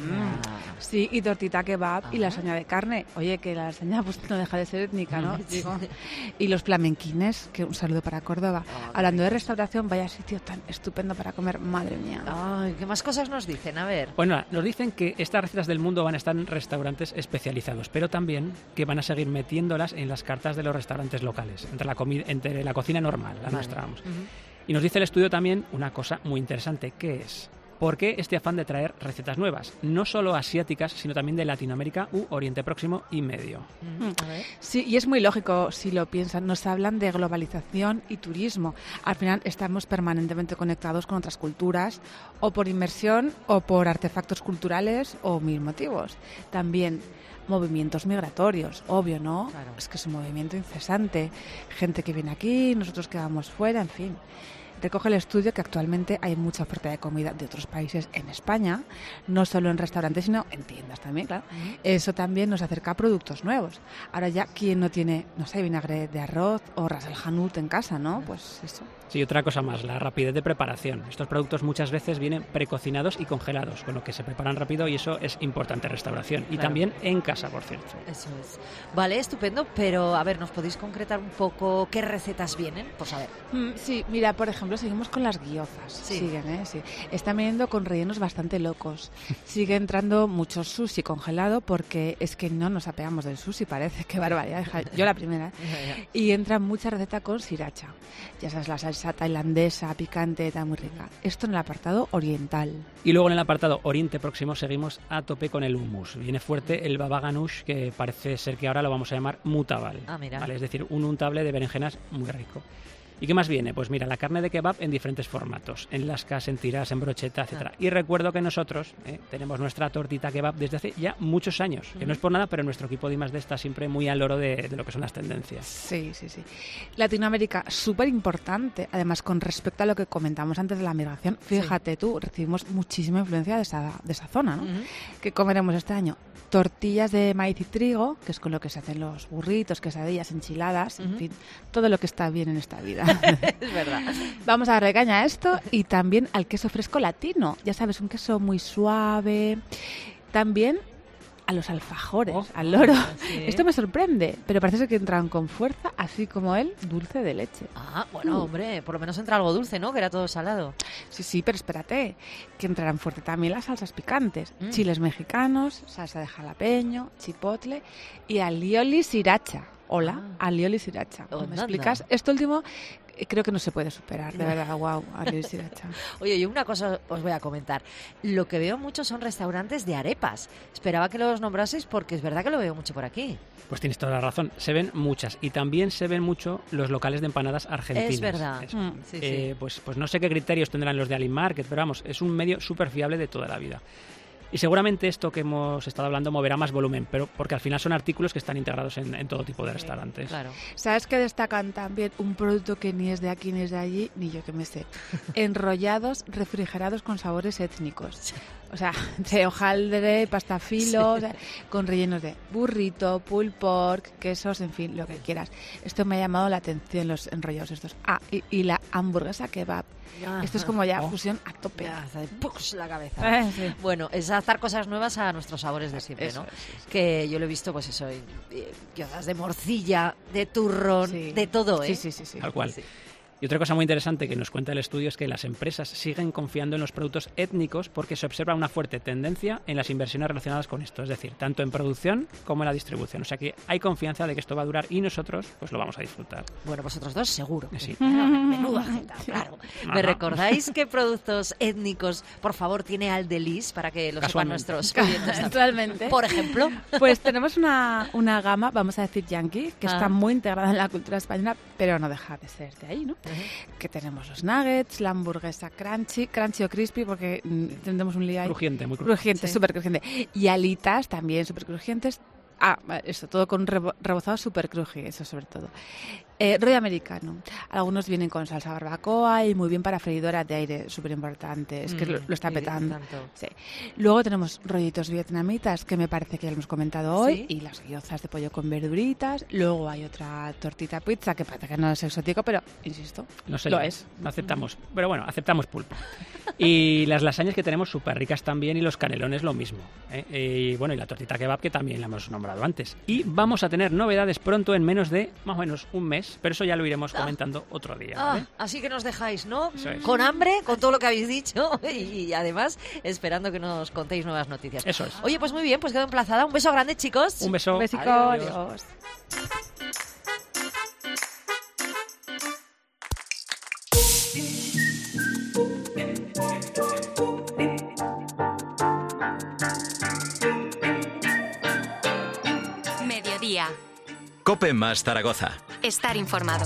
Sí, y tortita kebab y lasaña de carne. Oye, que la lasaña pues no deja de ser étnica, ¿no? Digo. Y los flamenquines, que un saludo para Córdoba. Hablando de restauración, vaya sitio tan estupendo para comer, madre mía. Ay, ¿qué más cosas nos dicen? A ver. Bueno, nos dicen que estas recetas del mundo van a estar en restaurantes especializados, pero también que van a seguir metiéndolas en las cartas de los restaurantes locales, entre la cocina normal, la nuestra, vamos. Y nos dice el estudio también una cosa muy interesante, que es: ¿por qué este afán de traer recetas nuevas? No solo asiáticas, sino también de Latinoamérica u Oriente Próximo y Medio. Sí, y es muy lógico si lo piensan. Nos hablan de globalización y turismo. Al final estamos permanentemente conectados con otras culturas, o por inmersión, o por artefactos culturales, o mil motivos. También movimientos migratorios, obvio, ¿no? Claro. Es que es un movimiento incesante. Gente que viene aquí, nosotros que vamos fuera, en fin. Recoge el estudio que actualmente hay mucha oferta de comida de otros países en España, no solo en restaurantes, sino en tiendas también, claro. Eso también nos acerca a productos nuevos. Ahora ya, ¿quién no tiene, no sé, vinagre de arroz o ras el hanout en casa, no? Pues eso. Sí, otra cosa más, la rapidez de preparación. Estos productos muchas veces vienen precocinados y congelados, con lo que se preparan rápido y eso es importante en restauración. Y también en casa, por cierto. Eso es. Vale, estupendo, pero a ver, ¿nos podéis concretar un poco qué recetas vienen? Por saber. Sí, mira, por ejemplo, seguimos con las guiozas. Sí. Siguen, sí. Están viniendo con rellenos bastante locos. Sigue entrando mucho sushi congelado porque es que no nos apeamos del sushi, parece. Qué barbaridad. Yo la primera. Y entra mucha receta con sriracha. Ya sabes, la salsa tailandesa, picante, está muy rica. Esto en el apartado oriental. Y luego en el apartado Oriente Próximo seguimos a tope con el hummus. Viene fuerte el baba ganoush, que parece ser que ahora lo vamos a llamar mutabal. Mira. ¿Vale? Es decir, un untable de berenjenas muy rico. ¿Y qué más viene? Pues mira, la carne de kebab en diferentes formatos, en lascas, en tiras, en brocheta, etcétera. Y recuerdo que nosotros tenemos nuestra tortita kebab desde hace ya muchos años, que no es por nada, pero nuestro equipo de I+D está siempre muy al loro de lo que son las tendencias. Sí. Latinoamérica, súper importante, además con respecto a lo que comentamos antes de la migración. Fíjate tú, recibimos muchísima influencia de esa zona, ¿no? ¿Qué comeremos este año? Tortillas de maíz y trigo, que es con lo que se hacen los burritos, quesadillas, enchiladas, en fin, todo lo que está bien en esta vida. Es verdad. Vamos a darle caña a esto y también al queso fresco latino. Ya sabes, un queso muy suave. También a los alfajores, al loro. Sí. Esto me sorprende, pero parece que entran con fuerza, así como el dulce de leche. Bueno, hombre, por lo menos entra algo dulce, ¿no? Que era todo salado. Sí, pero espérate, que entrarán fuerte también las salsas picantes. Chiles mexicanos, salsa de jalapeño, chipotle y alioli sriracha. Alioli sriracha. ¿Me explicas? Esto último creo que no se puede superar, de verdad, wow, alioli sriracha. Oye, yo una cosa os voy a comentar. Lo que veo mucho son restaurantes de arepas. Esperaba que los nombraseis porque es verdad que lo veo mucho por aquí. Pues tienes toda la razón. Se ven muchas y también se ven mucho los locales de empanadas argentinas. Es verdad. Sí. Pues no sé qué criterios tendrán los de Ali Market, pero vamos, es un medio súper fiable de toda la vida. Y seguramente esto que hemos estado hablando moverá más volumen, pero porque al final son artículos que están integrados en todo tipo de restaurantes. Claro. ¿Sabes que destacan también un producto que ni es de aquí ni es de allí, ni yo que me sé? Enrollados, refrigerados con sabores étnicos. O sea, de hojaldre, pasta filo, o sea, con rellenos de burrito, pulled pork, quesos, en fin, lo que quieras. Esto me ha llamado la atención, los enrollados estos. Y la hamburguesa kebab. Esto es como ya fusión a tope. La cabeza. Sí. Bueno, es adaptar cosas nuevas a nuestros sabores de siempre, ¿no? Sí. Que yo lo he visto, pues eso, guiozas de morcilla, de turrón, de todo, ¿eh? Sí. Tal cual. Sí. Y otra cosa muy interesante que nos cuenta el estudio es que las empresas siguen confiando en los productos étnicos porque se observa una fuerte tendencia en las inversiones relacionadas con esto, es decir, tanto en producción como en la distribución. O sea que hay confianza de que esto va a durar y nosotros pues lo vamos a disfrutar. Bueno, vosotros dos seguro. Sí. Menuda agenda, claro. ¿Me recordáis qué productos étnicos, por favor, tiene Aldelis para que lo sepan nuestros clientes? Actualmente. Por ejemplo. Pues tenemos una gama, vamos a decir yankee, que está muy integrada en la cultura española, pero no deja de ser de ahí, ¿no? Que tenemos los nuggets, la hamburguesa crunchy o crispy, porque tendremos un lío ahí. Crujiente, muy crujiente. Súper crujiente. Y alitas también súper crujientes. Esto, todo con rebozado super cruji, eso sobre todo. Rollo americano. Algunos vienen con salsa barbacoa y muy bien para freidora de aire, súper importante. Es que lo está petando. Sí. Luego tenemos rollitos vietnamitas, que me parece que ya lo hemos comentado hoy, y las guiozas de pollo con verduritas. Luego hay otra tortita pizza, que parece que no es exótico, pero, insisto, no sé, lo es. No aceptamos. Pero bueno, aceptamos pulpo. Y las lasañas que tenemos súper ricas también, y los canelones lo mismo. Y bueno, y la tortita kebab, que también la hemos nombrado antes. Y vamos a tener novedades pronto, en menos de más o menos un mes, pero eso ya lo iremos comentando otro día. Así que nos dejáis, ¿no? Es. Con hambre, con todo lo que habéis dicho y además esperando que nos contéis nuevas noticias. Eso es. Oye, pues muy bien, pues quedo emplazada. Un beso grande, chicos. Un beso. Un besico. Adiós. Mediodía. COPE más Zaragoza. Estar informado.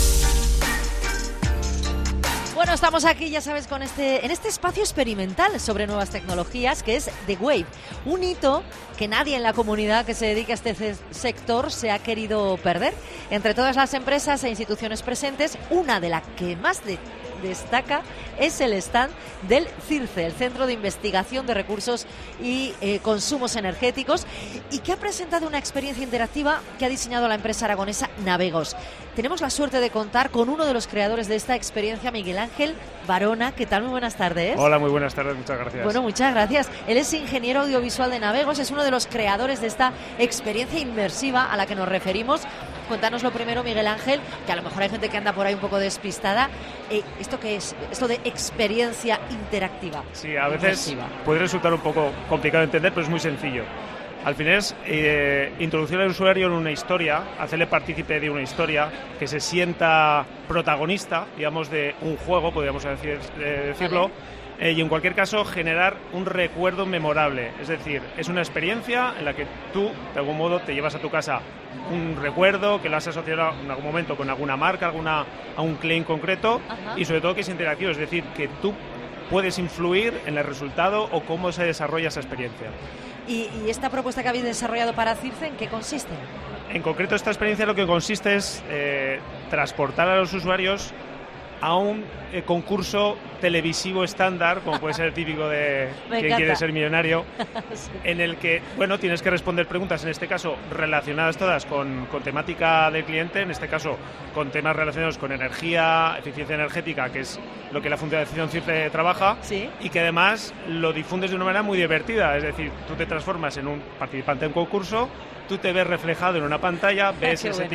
Bueno, estamos aquí, ya sabes, en este espacio experimental sobre nuevas tecnologías, que es The Wave. Un hito que nadie en la comunidad que se dedica a este sector se ha querido perder. Entre todas las empresas e instituciones presentes, una de las que más destaca es el stand del CIRCE, el Centro de Investigación de Recursos y Consumos Energéticos, y que ha presentado una experiencia interactiva que ha diseñado la empresa aragonesa Navegos. Tenemos la suerte de contar con uno de los creadores de esta experiencia, Miguel Ángel Barona. ¿Qué tal? Muy buenas tardes. Hola, muy buenas tardes, muchas gracias. Bueno, muchas gracias. Él es ingeniero audiovisual de Navegos, es uno de los creadores de esta experiencia inmersiva a la que nos referimos. Cuéntanos lo primero, Miguel Ángel, que a lo mejor hay gente que anda por ahí un poco despistada. ¿Esto qué es? Esto de experiencia interactiva. Sí, a veces puede resultar un poco complicado de entender, pero es muy sencillo. Al final es introducir al usuario en una historia, hacerle partícipe de una historia, que se sienta protagonista, digamos, de un juego, podríamos decirlo. Y en cualquier caso generar un recuerdo memorable, es decir, es una experiencia en la que tú de algún modo te llevas a tu casa un recuerdo que lo has asociado en algún momento con alguna marca, a un claim concreto. Ajá. Y sobre todo que es interactivo, es decir, que tú puedes influir en el resultado o cómo se desarrolla esa experiencia. ¿Y esta propuesta que habéis desarrollado para CIRCE, en qué consiste? En concreto, esta experiencia lo que consiste es transportar a los usuarios a un concurso televisivo estándar, como puede ser el típico de quien quiere ser millonario, sí. En el que, bueno, tienes que responder preguntas, en este caso relacionadas todas con temática del cliente, en este caso con temas relacionados con energía, eficiencia energética, que es lo que la Fundación CIRCE trabaja, ¿sí? Y que además lo difundes de una manera muy divertida, es decir, tú te transformas en un participante en un concurso, tú te ves reflejado en una pantalla, ves esa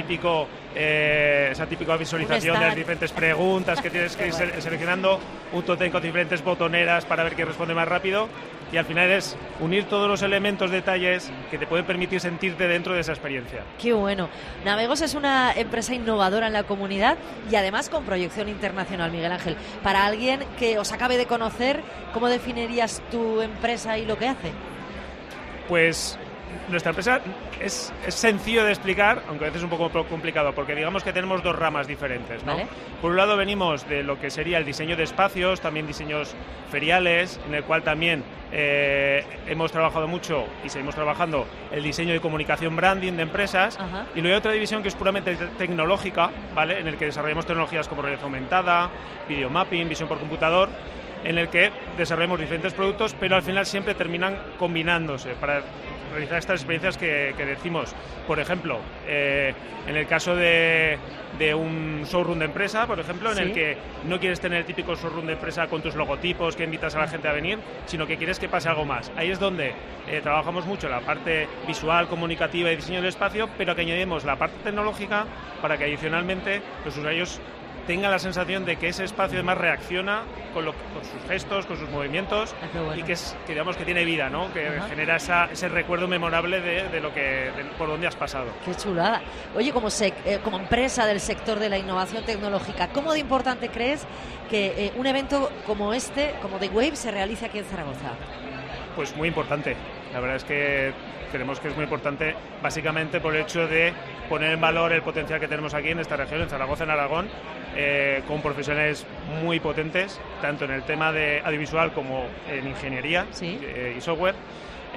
típica visualización de las diferentes preguntas que tienes que ir seleccionando, un tótem con diferentes botoneras para ver quién responde más rápido, y al final es unir todos los elementos, detalles que te pueden permitir sentirte dentro de esa experiencia. Qué bueno. Navegos es una empresa innovadora en la comunidad y además con proyección internacional, Miguel Ángel. Para alguien que os acabe de conocer, ¿cómo definirías tu empresa y lo que hace? Pues nuestra empresa es sencillo de explicar, aunque a veces es un poco complicado, porque digamos que tenemos dos ramas diferentes, ¿no? ¿Vale? Por un lado venimos de lo que sería el diseño de espacios, también diseños feriales, en el cual también hemos trabajado mucho y seguimos trabajando el diseño de comunicación branding de empresas. Ajá. Y luego hay otra división que es puramente tecnológica, ¿vale? En el que desarrollamos tecnologías como realidad aumentada, videomapping, visión por computador, en el que desarrollamos diferentes productos, pero al final siempre terminan combinándose para realizar estas experiencias que decimos. Por ejemplo, en el caso de un showroom de empresa, por ejemplo, en el que no quieres tener el típico showroom de empresa con tus logotipos que invitas a la gente a venir, sino que quieres que pase algo más. Ahí es donde trabajamos mucho la parte visual, comunicativa y diseño del espacio, pero que añadimos la parte tecnológica para que adicionalmente los usuarios tenga la sensación de que ese espacio además reacciona con sus gestos, con sus movimientos, y que digamos que tiene vida, ¿no? Que genera ese recuerdo memorable de por donde has pasado. Qué chulada. Oye, como empresa del sector de la innovación tecnológica, ¿cómo de importante crees que un evento como este, como The Wave, se realice aquí en Zaragoza? Pues muy importante. La verdad es que creemos que es muy importante, básicamente por el hecho de poner en valor el potencial que tenemos aquí en esta región, en Zaragoza, en Aragón, con profesionales muy potentes, tanto en el tema de audiovisual como en ingeniería y software,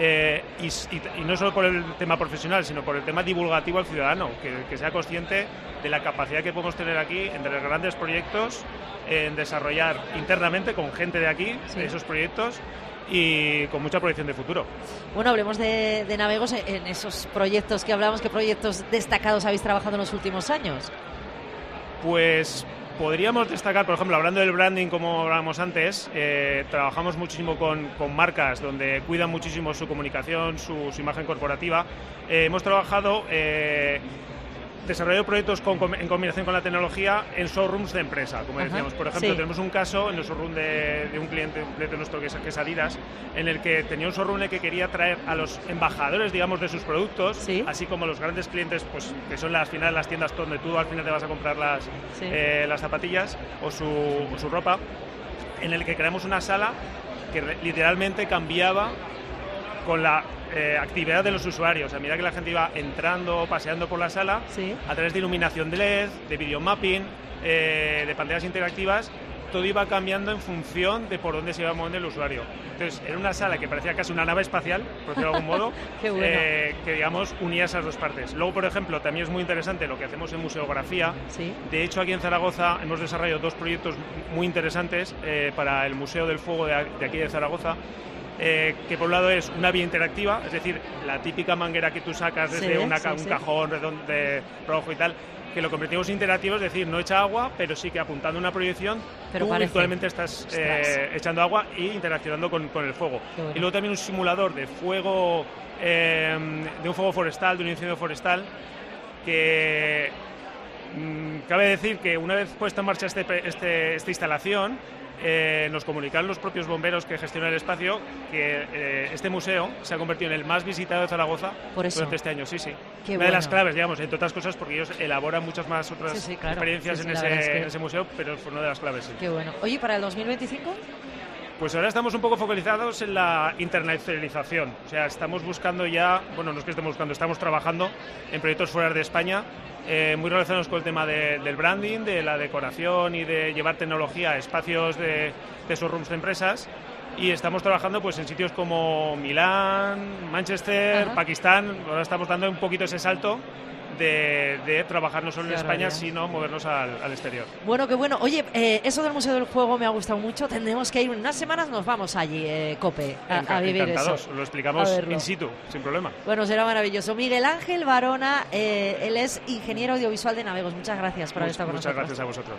y no solo por el tema profesional, sino por el tema divulgativo al ciudadano, que sea consciente de la capacidad que podemos tener aquí en tener grandes proyectos, en desarrollar internamente con gente de aquí esos proyectos y con mucha proyección de futuro. Bueno, hablemos de Navegos en esos proyectos que hablamos. ¿Qué proyectos destacados habéis trabajado en los últimos años? Pues podríamos destacar, por ejemplo, hablando del branding, como hablábamos antes, trabajamos muchísimo con marcas donde cuidan muchísimo su comunicación, su imagen corporativa. Hemos trabajado, desarrollado proyectos en combinación con la tecnología en showrooms de empresa, como decíamos. Por ejemplo, tenemos un caso en el showroom de un cliente de nuestro que es Adidas, en el que tenía un showroom en el que quería traer a los embajadores, digamos, de sus productos, así como los grandes clientes, pues que son al final las tiendas donde tú al final te vas a comprar las zapatillas o su ropa, en el que creamos una sala que literalmente cambiaba con la actividad de los usuarios. A medida que la gente iba entrando, paseando por la sala, a través de iluminación de LED, de videomapping, de pantallas interactivas, todo iba cambiando en función de por dónde se iba moviendo el usuario. Entonces, era una sala que parecía casi una nave espacial, por decirlo de algún modo, Qué bueno. que, digamos, unía esas dos partes. Luego, por ejemplo, también es muy interesante lo que hacemos en museografía. De hecho, aquí en Zaragoza hemos desarrollado dos proyectos muy interesantes para el Museo del Fuego de aquí de Zaragoza, que por un lado es una vía interactiva, es decir, la típica manguera que tú sacas desde un cajón redondo, rojo y tal, que lo convertimos en interactivo, es decir, no echa agua, pero sí que apuntando una proyección, tú virtualmente estás echando agua e interaccionando con el fuego. Bueno. Y luego también un simulador de fuego, de un fuego forestal, de un incendio forestal, que cabe decir que una vez puesta en marcha esta instalación, nos comunicaron los propios bomberos que gestionan el espacio que este museo se ha convertido en el más visitado de Zaragoza durante este año. Una de las claves, digamos, entre otras cosas, porque ellos elaboran muchas más otras experiencias en ese museo, pero fue una de las claves. Qué bueno. Oye, ¿para el 2025? Pues ahora estamos un poco focalizados en la internacionalización. O sea, estamos buscando ya, bueno, no es que estemos buscando, estamos trabajando en proyectos fuera de España, muy relacionados con el tema del branding, de la decoración y de llevar tecnología a espacios de showrooms de empresas. Y estamos trabajando pues en sitios como Milán, Manchester, Pakistán. Ahora estamos dando un poquito ese salto de trabajar no solo en España, sino movernos al exterior. Bueno, qué bueno. Oye, eso del Museo del Fuego me ha gustado mucho. Tendremos que ir en unas semanas, nos vamos allí, Cope, a vivir encantados. eso. Lo explicamos in situ, sin problema. Bueno, será maravilloso. Miguel Ángel Barona, él es ingeniero audiovisual de Navegos. Muchas gracias por haber estado con nosotros. Muchas gracias a vosotros.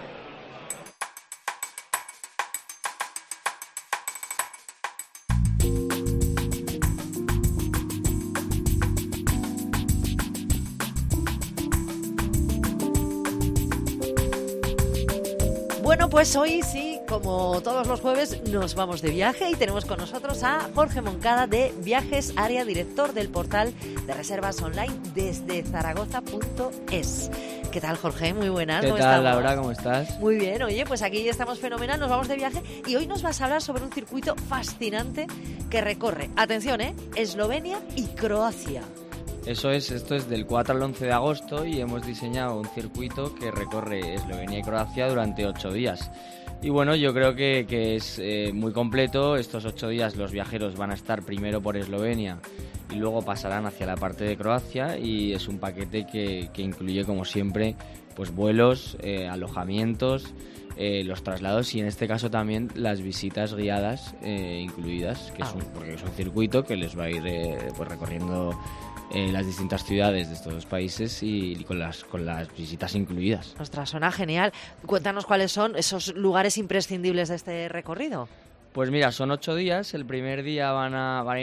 Bueno, pues hoy sí, como todos los jueves, nos vamos de viaje y tenemos con nosotros a Jorge Moncada de Viajes Área, director del portal de reservas online desde zaragoza.es. ¿Qué tal, Jorge? Muy buenas. ¿Qué tal, Laura? ¿Cómo estás? Muy bien. Oye, pues aquí estamos fenomenal, nos vamos de viaje y hoy nos vas a hablar sobre un circuito fascinante que recorre, atención, Eslovenia y Croacia. Eso es, esto es del 4 al 11 de agosto y hemos diseñado un circuito que recorre Eslovenia y Croacia durante 8 días. Y bueno, yo creo que es muy completo. Estos 8 días los viajeros van a estar primero por Eslovenia y luego pasarán hacia la parte de Croacia, y es un paquete que incluye, como siempre, pues vuelos, alojamientos, los traslados y en este caso también las visitas guiadas incluidas, que porque es un circuito que les va a ir pues recorriendo las distintas ciudades de estos dos países y con las visitas incluidas. Ostras, suena genial. Cuéntanos cuáles son esos lugares imprescindibles de este recorrido. Pues mira, son 8 días. El primer día van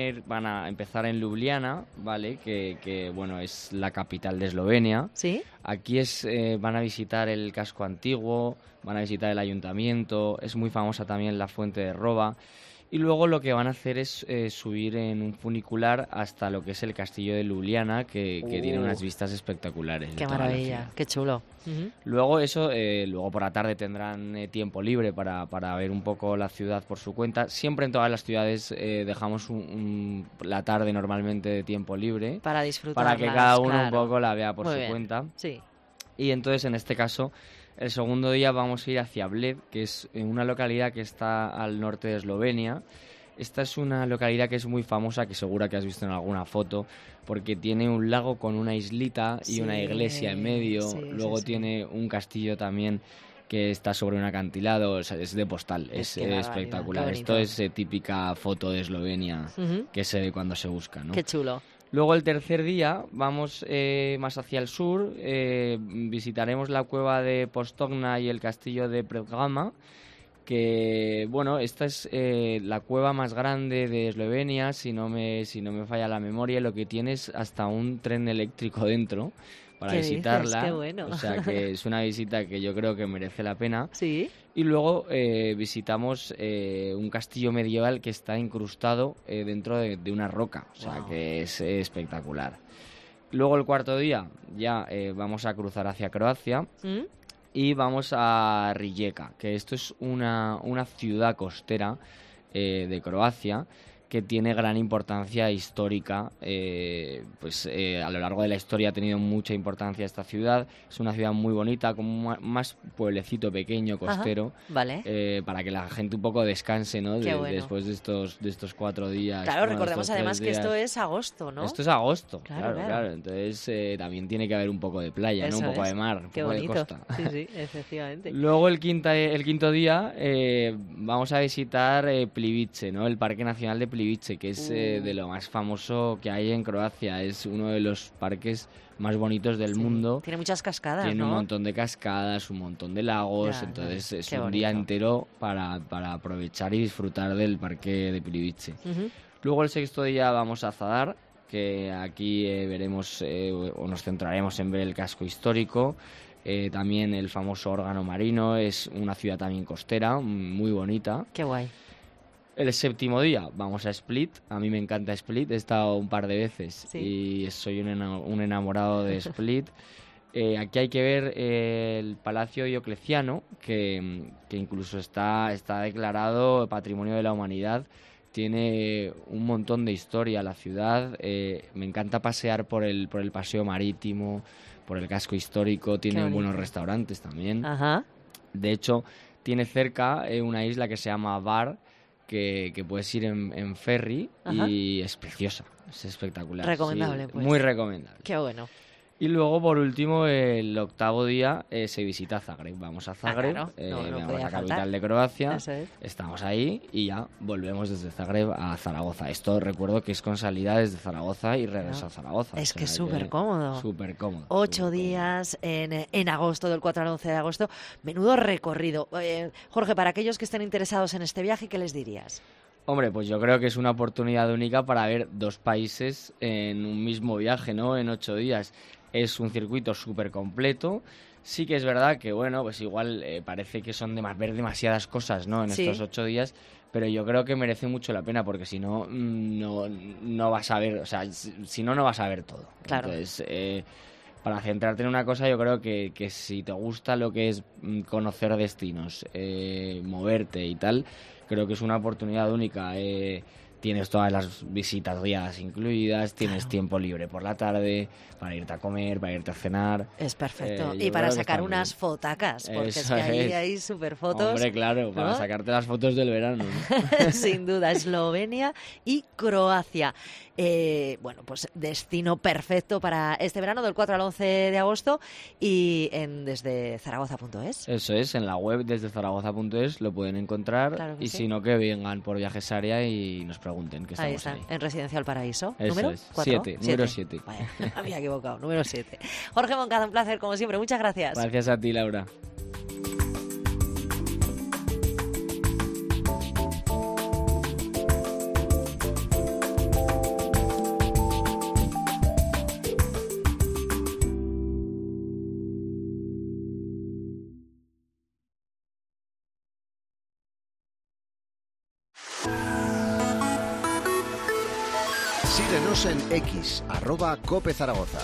a empezar en Ljubljana, ¿vale? Que bueno, es la capital de Eslovenia. ¿Sí? Aquí van a visitar el casco antiguo, van a visitar el ayuntamiento, es muy famosa también la fuente de Roba. Y luego lo que van a hacer es subir en un funicular hasta lo que es el castillo de Ljubljana, que tiene unas vistas espectaculares. ¡Qué maravilla! ¡Qué chulo! Luego luego por la tarde tendrán tiempo libre para ver un poco la ciudad por su cuenta. Siempre en todas las ciudades dejamos la tarde normalmente de tiempo libre. Para disfrutar. Para que cada uno un poco la vea por su cuenta. Sí. Y entonces en este caso, el segundo día vamos a ir hacia Bled, que es una localidad que está al norte de Eslovenia. Esta es una localidad que es muy famosa, que seguro que has visto en alguna foto, porque tiene un lago con una islita y una iglesia en medio. Luego tiene un castillo también que está sobre un acantilado. O sea, es de postal, es espectacular. Esto es típica foto de Eslovenia que se ve cuando se busca, ¿no? Qué chulo. Luego el tercer día vamos más hacia el sur, visitaremos la cueva de Postojna y el castillo de Predgama, que bueno, esta es la cueva más grande de Eslovenia, si no me falla la memoria. Lo que tiene es hasta un tren eléctrico dentro para visitarla. Dices? Qué bueno. O sea que es una visita que yo creo que merece la pena. Sí. Y luego visitamos un castillo medieval que está incrustado dentro de una roca, o sea que es espectacular. Luego el cuarto día ya vamos a cruzar hacia Croacia. Y vamos a Rijeka, que esto es una ciudad costera de Croacia que tiene gran importancia histórica. A lo largo de la historia ha tenido mucha importancia esta ciudad. Es una ciudad muy bonita, como más pueblecito pequeño, costero. Vale. Para que la gente un poco descanse, ¿no? Después de estos 4 días. Claro, recordemos además que esto es agosto, ¿no? Esto es agosto, claro. Entonces también tiene que haber un poco de playa, ¿no? Un poco de mar, un poco de costa. Sí, efectivamente. Luego el quinto día vamos a visitar Plivice, ¿no? El Parque Nacional de Plivice, que es de lo más famoso que hay en Croacia. Es uno de los parques más bonitos del mundo. Tiene muchas cascadas, Tiene un montón de cascadas, un montón de lagos. Entonces es un día entero para aprovechar y disfrutar del parque de Plivice. Luego el sexto día vamos a Zadar, que aquí veremos o nos centraremos en ver el casco histórico. También el famoso órgano marino. Es una ciudad también costera, muy bonita. Qué guay. El séptimo día vamos a Split. A mí me encanta Split, he estado un par de veces y soy un enamorado de Split. Aquí hay que ver el Palacio Diocleciano, que incluso está declarado Patrimonio de la Humanidad. Tiene un montón de historia la ciudad. Me encanta pasear por el paseo marítimo, por el casco histórico. Tiene buenos restaurantes también. De hecho, tiene cerca una isla que se llama Bar, que puedes ir en ferry y es preciosa, es espectacular. Recomendable, pues. Muy recomendable. Qué bueno. Y luego, por último, el octavo día se visita Zagreb. Vamos a Zagreb, claro. vamos a la capital de Croacia, estamos ahí y ya volvemos desde Zagreb a Zaragoza. Esto recuerdo que es con salida desde Zaragoza y regreso a Zaragoza. Es que es súper cómodo. Súper cómodo. 8 días en agosto, del 4 al 11 de agosto. Menudo recorrido. Jorge, para aquellos que estén interesados en este viaje, ¿qué les dirías? Hombre, pues yo creo que es una oportunidad única para ver 2 países en un mismo viaje, ¿no? En 8 días. Es un circuito súper completo. Sí que es verdad que, bueno, pues igual parece que son ver demasiadas cosas, ¿no? En estos 8 días, pero yo creo que merece mucho la pena porque si no, no vas a ver, o sea, si no, no vas a ver todo. Claro. Entonces, para centrarte en una cosa, yo creo que si te gusta lo que es conocer destinos, moverte y tal, creo que es una oportunidad única. Tienes todas las visitas guiadas incluidas, tienes tiempo libre por la tarde para irte a comer, para irte a cenar. Es perfecto. Y para sacar unas fotacas, porque es que ahí hay súper fotos. Hombre, claro, ¿no? Para sacarte las fotos del verano, ¿no? Sin duda, Eslovenia y Croacia. Bueno, pues destino perfecto para este verano del 4 al 11 de agosto y desde zaragoza.es. Eso es, en la web desde zaragoza.es lo pueden encontrar, claro y si no, que vengan por Viajes Aria y nos pregunten, que estamos ahí. En Residencial Paraíso. Eso ¿Número? Es, 7, número 7. Vaya, había equivocado, número 7. Jorge Moncada, un placer como siempre, muchas gracias. Gracias a ti, Laura. Síguenos en X, @COPEZaragoza.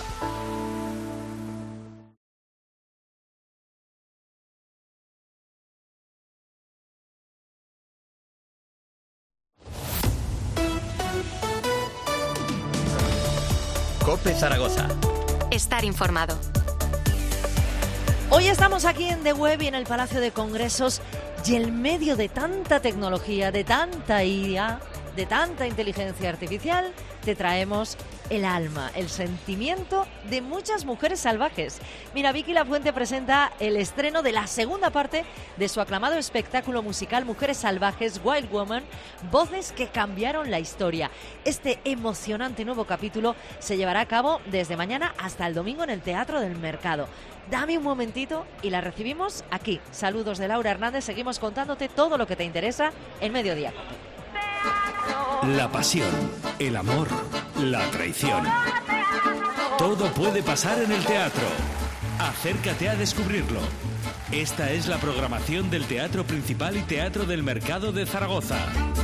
COPE Zaragoza. Estar informado. Hoy estamos aquí en The Web y en el Palacio de Congresos y en medio de tanta tecnología, de tanta IA, de tanta inteligencia artificial, te traemos el alma, el sentimiento de muchas mujeres salvajes. Mira, Vicky Lafuente presenta el estreno de la segunda parte de su aclamado espectáculo musical Mujeres Salvajes, Wild Woman, voces que cambiaron la historia. Este emocionante nuevo capítulo se llevará a cabo desde mañana hasta el domingo en el Teatro del Mercado. Dame un momentito y la recibimos aquí. Saludos de Laura Hernández, seguimos contándote todo lo que te interesa en Mediodía Cope. La pasión, el amor, la traición. Todo puede pasar en el teatro. Acércate a descubrirlo. Esta es la programación del Teatro Principal y Teatro del Mercado de Zaragoza.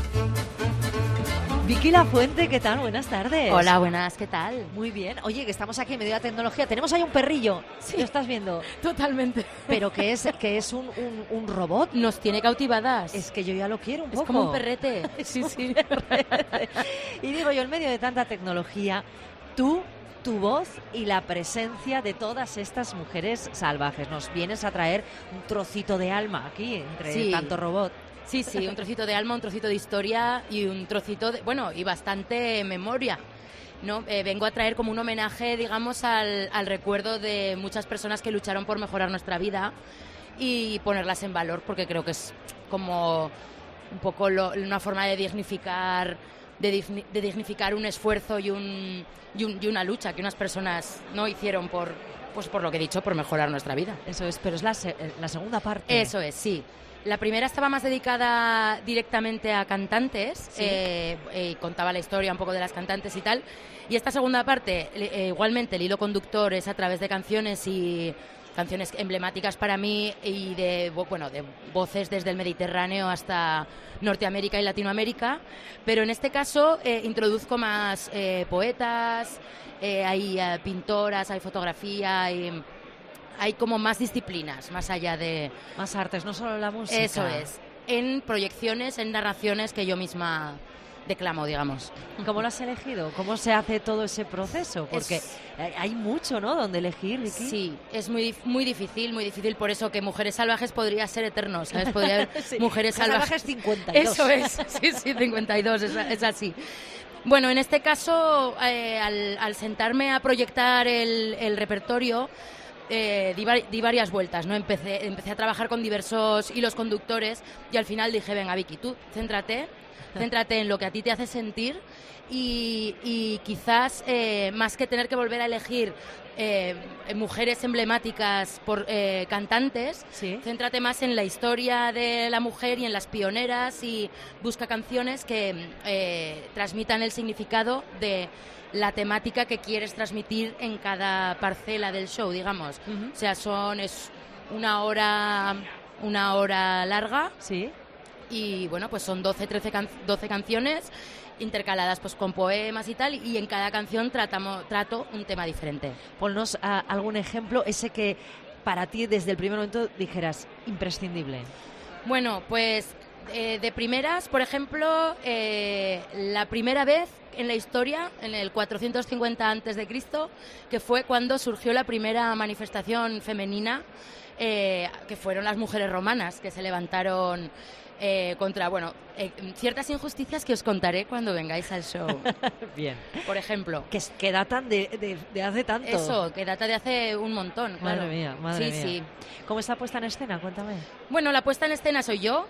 Vicky Lafuente, ¿qué tal? Buenas tardes. Hola, buenas, ¿qué tal? Muy bien. Oye, que estamos aquí en medio de la tecnología. Tenemos ahí un perrillo. Sí. ¿Lo estás viendo? Totalmente. ¿Pero que es un robot? Nos tiene cautivadas. Es que yo ya lo quiero un poco. Es como un perrete. Sí, sí. Perrete. Y digo yo, en medio de tanta tecnología, tu voz y la presencia de todas estas mujeres salvajes. Nos vienes a traer un trocito de alma aquí, entre tanto robot. Sí, sí, un trocito de alma, un trocito de historia y un trocito de, y bastante memoria, ¿no? Vengo a traer como un homenaje, digamos, al recuerdo de muchas personas que lucharon por mejorar nuestra vida y ponerlas en valor, porque creo que es como un poco una forma de dignificar un esfuerzo y una lucha que unas personas no hicieron por lo que he dicho, por mejorar nuestra vida. Eso es, pero es la segunda parte. Eso es, sí. La primera estaba más dedicada directamente a cantantes, ¿sí? Contaba la historia un poco de las cantantes y tal. Y esta segunda parte, igualmente, el hilo conductor es a través de canciones y canciones emblemáticas para mí y de voces desde el Mediterráneo hasta Norteamérica y Latinoamérica. Pero en este caso introduzco más poetas, hay pintoras, hay fotografía, hay como más disciplinas, más allá de... Más artes, no solo la música. Eso es, en proyecciones, en narraciones que yo misma declamo, digamos. ¿Cómo lo has elegido? ¿Cómo se hace todo ese proceso? Porque hay mucho, ¿no?, donde elegir, Vicky. Sí, es muy difícil, por eso que Mujeres Salvajes podría ser eterno, ¿sabes? Podría haber sí, Mujeres Salvajes 52. Eso es, sí, 52, es así. Bueno, en este caso, al sentarme a proyectar el repertorio, di varias vueltas, ¿no? Empecé a trabajar con diversos hilos conductores y al final dije, venga, Vicky, tú céntrate en lo que a ti te hace sentir y quizás más que tener que volver a elegir mujeres emblemáticas por cantantes, ¿sí? Céntrate más en la historia de la mujer y en las pioneras y busca canciones que transmitan el significado de la temática que quieres transmitir en cada parcela del show, digamos. Uh-huh. O sea, es una hora larga. Sí. Y bueno, pues son 12 canciones intercaladas pues con poemas y tal, y en cada canción trato un tema diferente. Ponnos algún ejemplo, ese que para ti desde el primer momento dijeras imprescindible. Bueno, pues de primeras, por ejemplo, la primera vez en la historia, en el 450 a.C., que fue cuando surgió la primera manifestación femenina, que fueron las mujeres romanas, que se levantaron contra, ciertas injusticias que os contaré cuando vengáis al show. Bien. Por ejemplo. Que datan de hace tanto. Eso, que data de hace un montón, claro. Madre mía. Sí. ¿Cómo está puesta en escena? Cuéntame. Bueno, la puesta en escena soy yo.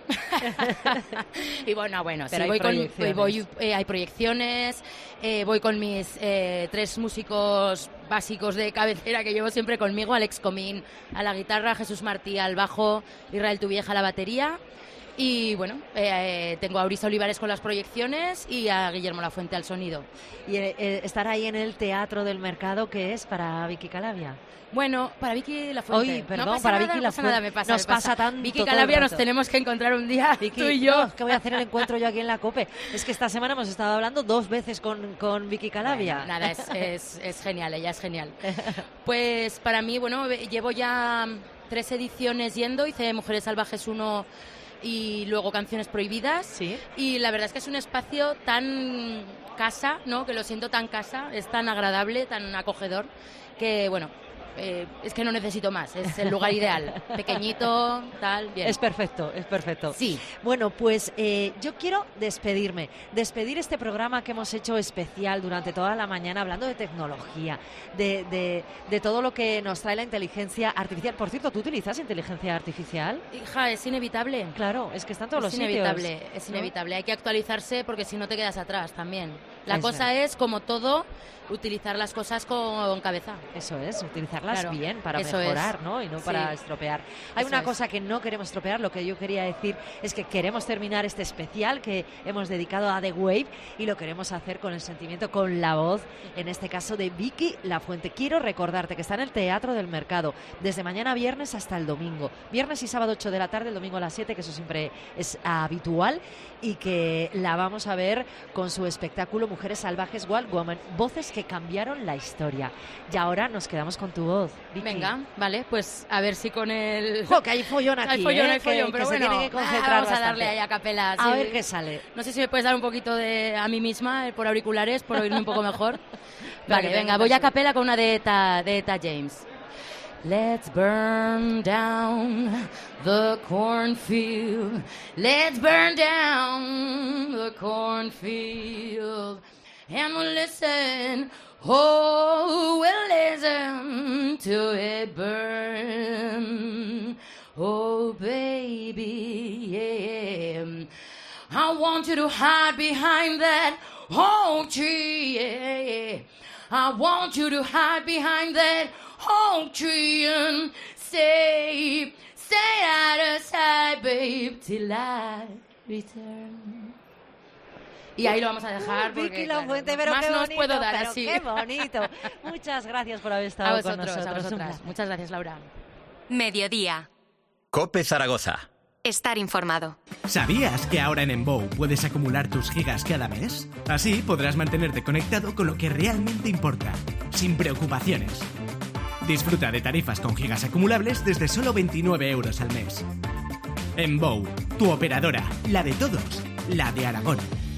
Y bueno, pero sí, hay proyecciones, voy con mis 3 músicos básicos de cabecera que llevo siempre conmigo, Alex Comín a la guitarra, Jesús Martí al bajo, Israel Tuvieja a la batería. Y bueno, tengo a Aurisa Olivares con las proyecciones y a Guillermo Lafuente al sonido. ¿Y estar ahí en el Teatro del Mercado, qué es para Vicky Calavia? Bueno, para Vicky Lafuente. Oye, perdón, no pasa para nada, Vicky Lafuente. Lafuente. Nos pasa tanto. Vicky Calavia, nos tenemos que encontrar un día, Vicky, tú y yo. No, que voy a hacer el encuentro yo aquí en la COPE. Es que esta semana hemos estado hablando 2 veces con Vicky Calavia. Bueno, nada, es genial, ella es genial. Pues para mí, llevo ya 3 ediciones yendo, hice Mujeres Salvajes 1 y luego Canciones Prohibidas. ¿Sí? Y la verdad es que es un espacio tan casa, ¿no? Que lo siento tan casa, es tan agradable, tan acogedor, que es que no necesito más, es el lugar ideal. Pequeñito, tal, bien. Es perfecto, es perfecto. Sí. Bueno, pues yo quiero despedir este programa que hemos hecho especial durante toda la mañana, hablando de tecnología, de todo lo que nos trae la inteligencia artificial. Por cierto, ¿tú utilizas inteligencia artificial? Hija, es inevitable. Claro, es que está en todos los sitios. Es inevitable. Hay que actualizarse porque si no te quedas atrás también. La cosa es, como todo, utilizar las cosas con cabeza. Eso es, utilizarlas bien para mejorar, ¿no? Y no para estropear. Hay una cosa que no queremos estropear. Lo que yo quería decir es que queremos terminar este especial que hemos dedicado a The Wave y lo queremos hacer con el sentimiento, con la voz, en este caso de Vicky Lafuente. Quiero recordarte que está en el Teatro del Mercado desde mañana viernes hasta el domingo. Viernes y sábado 8 de la tarde, el domingo a las 7, que eso siempre es habitual, y que la vamos a ver con su espectáculo Mujeres Salvajes Wild Woman, voces que cambiaron la historia. Y ahora nos quedamos con tu voz, Vicky. Venga, vale, pues a ver si con el... ¡Jo, que hay follón aquí! Hay follón, pero que bueno, se tiene que concentrar vamos bastante. a darle ahí a capela. A ver qué sale. No sé si me puedes dar un poquito a mí misma por auriculares, por oírme un poco mejor. Vale, venga, voy a capela con una de Eta James. Let's burn down the cornfield. Let's burn down the cornfield. And we'll listen, oh, we'll listen to it burn. Oh, baby, yeah. I want you to hide behind that oak tree, yeah. I want you to hide behind that oak tree and stay out of sight, babe, till I return. Y ahí lo vamos a dejar porque, Vicky Lafuente, pero más qué no bonito, os puedo dar pero así. qué bonito. Muchas gracias por haber estado con nosotros. A vosotras. Muchas gracias, Laura. Mediodía. COPE Zaragoza. Estar informado. ¿Sabías que ahora en Enbow puedes acumular tus gigas cada mes? Así podrás mantenerte conectado con lo que realmente importa, sin preocupaciones. Disfruta de tarifas con gigas acumulables desde solo 29 euros al mes. Enbow, tu operadora, la de todos, la de Aragón.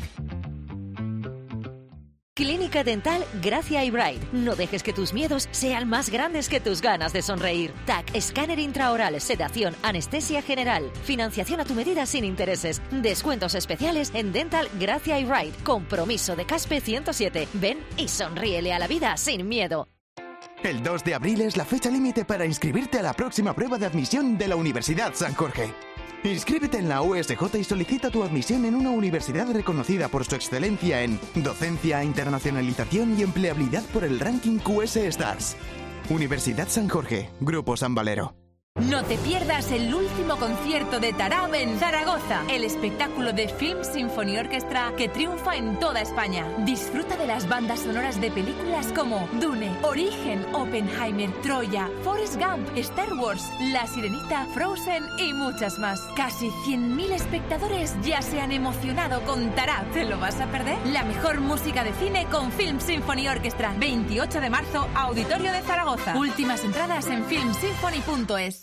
Clínica Dental Gracia Eyebright. No dejes que tus miedos sean más grandes que tus ganas de sonreír. TAC, escáner intraoral, sedación, anestesia general. Financiación a tu medida sin intereses. Descuentos especiales en Dental Gracia Eyebright. Compromiso de CASPE 107. Ven y sonríele a la vida sin miedo. El 2 de abril es la fecha límite para inscribirte a la próxima prueba de admisión de la Universidad San Jorge. Inscríbete en la USJ y solicita tu admisión en una universidad reconocida por su excelencia en docencia, internacionalización y empleabilidad por el ranking QS Stars. Universidad San Jorge, Grupo San Valero. No te pierdas el último concierto de Tarab en Zaragoza, el espectáculo de Film Symphony Orchestra que triunfa en toda España. Disfruta de las bandas sonoras de películas como Dune, Origen, Oppenheimer, Troya, Forrest Gump, Star Wars, La Sirenita, Frozen y muchas más. Casi 100.000 espectadores ya se han emocionado con Tarab. ¿Te lo vas a perder? La mejor música de cine con Film Symphony Orchestra. 28 de marzo, Auditorio de Zaragoza. Últimas entradas en filmsymphony.es.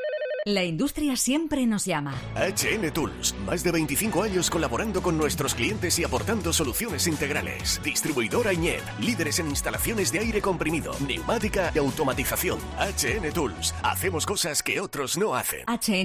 La industria siempre nos llama. HN Tools, más de 25 años colaborando con nuestros clientes y aportando soluciones integrales. Distribuidora Iñet, líderes en instalaciones de aire comprimido, neumática y automatización. HN Tools, hacemos cosas que otros no hacen.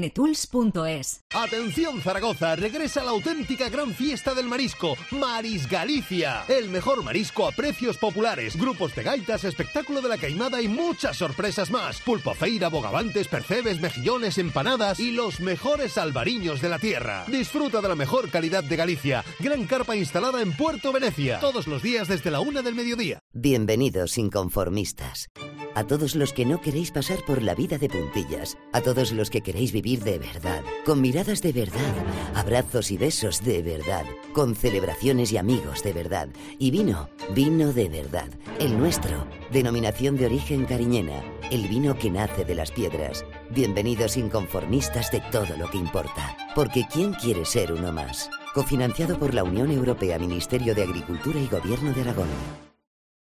HNTools.es. Atención Zaragoza, regresa la auténtica gran fiesta del marisco, Maris Galicia. El mejor marisco a precios populares, grupos de gaitas, espectáculo de la caimada y muchas sorpresas más. Pulpo feira, bogavantes, percebes, mejillones, empanadas y los mejores albariños de la tierra. Disfruta de la mejor calidad de Galicia. Gran carpa instalada en Puerto Venecia. Todos los días desde la 1 del mediodía. Bienvenidos inconformistas. A todos los que no queréis pasar por la vida de puntillas. A todos los que queréis vivir de verdad. Con miradas de verdad. Abrazos y besos de verdad. Con celebraciones y amigos de verdad. Y vino de verdad. El nuestro. Denominación de origen cariñena. El vino que nace de las piedras. Bienvenidos inconformistas de todo lo que importa. Porque ¿quién quiere ser uno más? Cofinanciado por la Unión Europea, Ministerio de Agricultura y Gobierno de Aragón.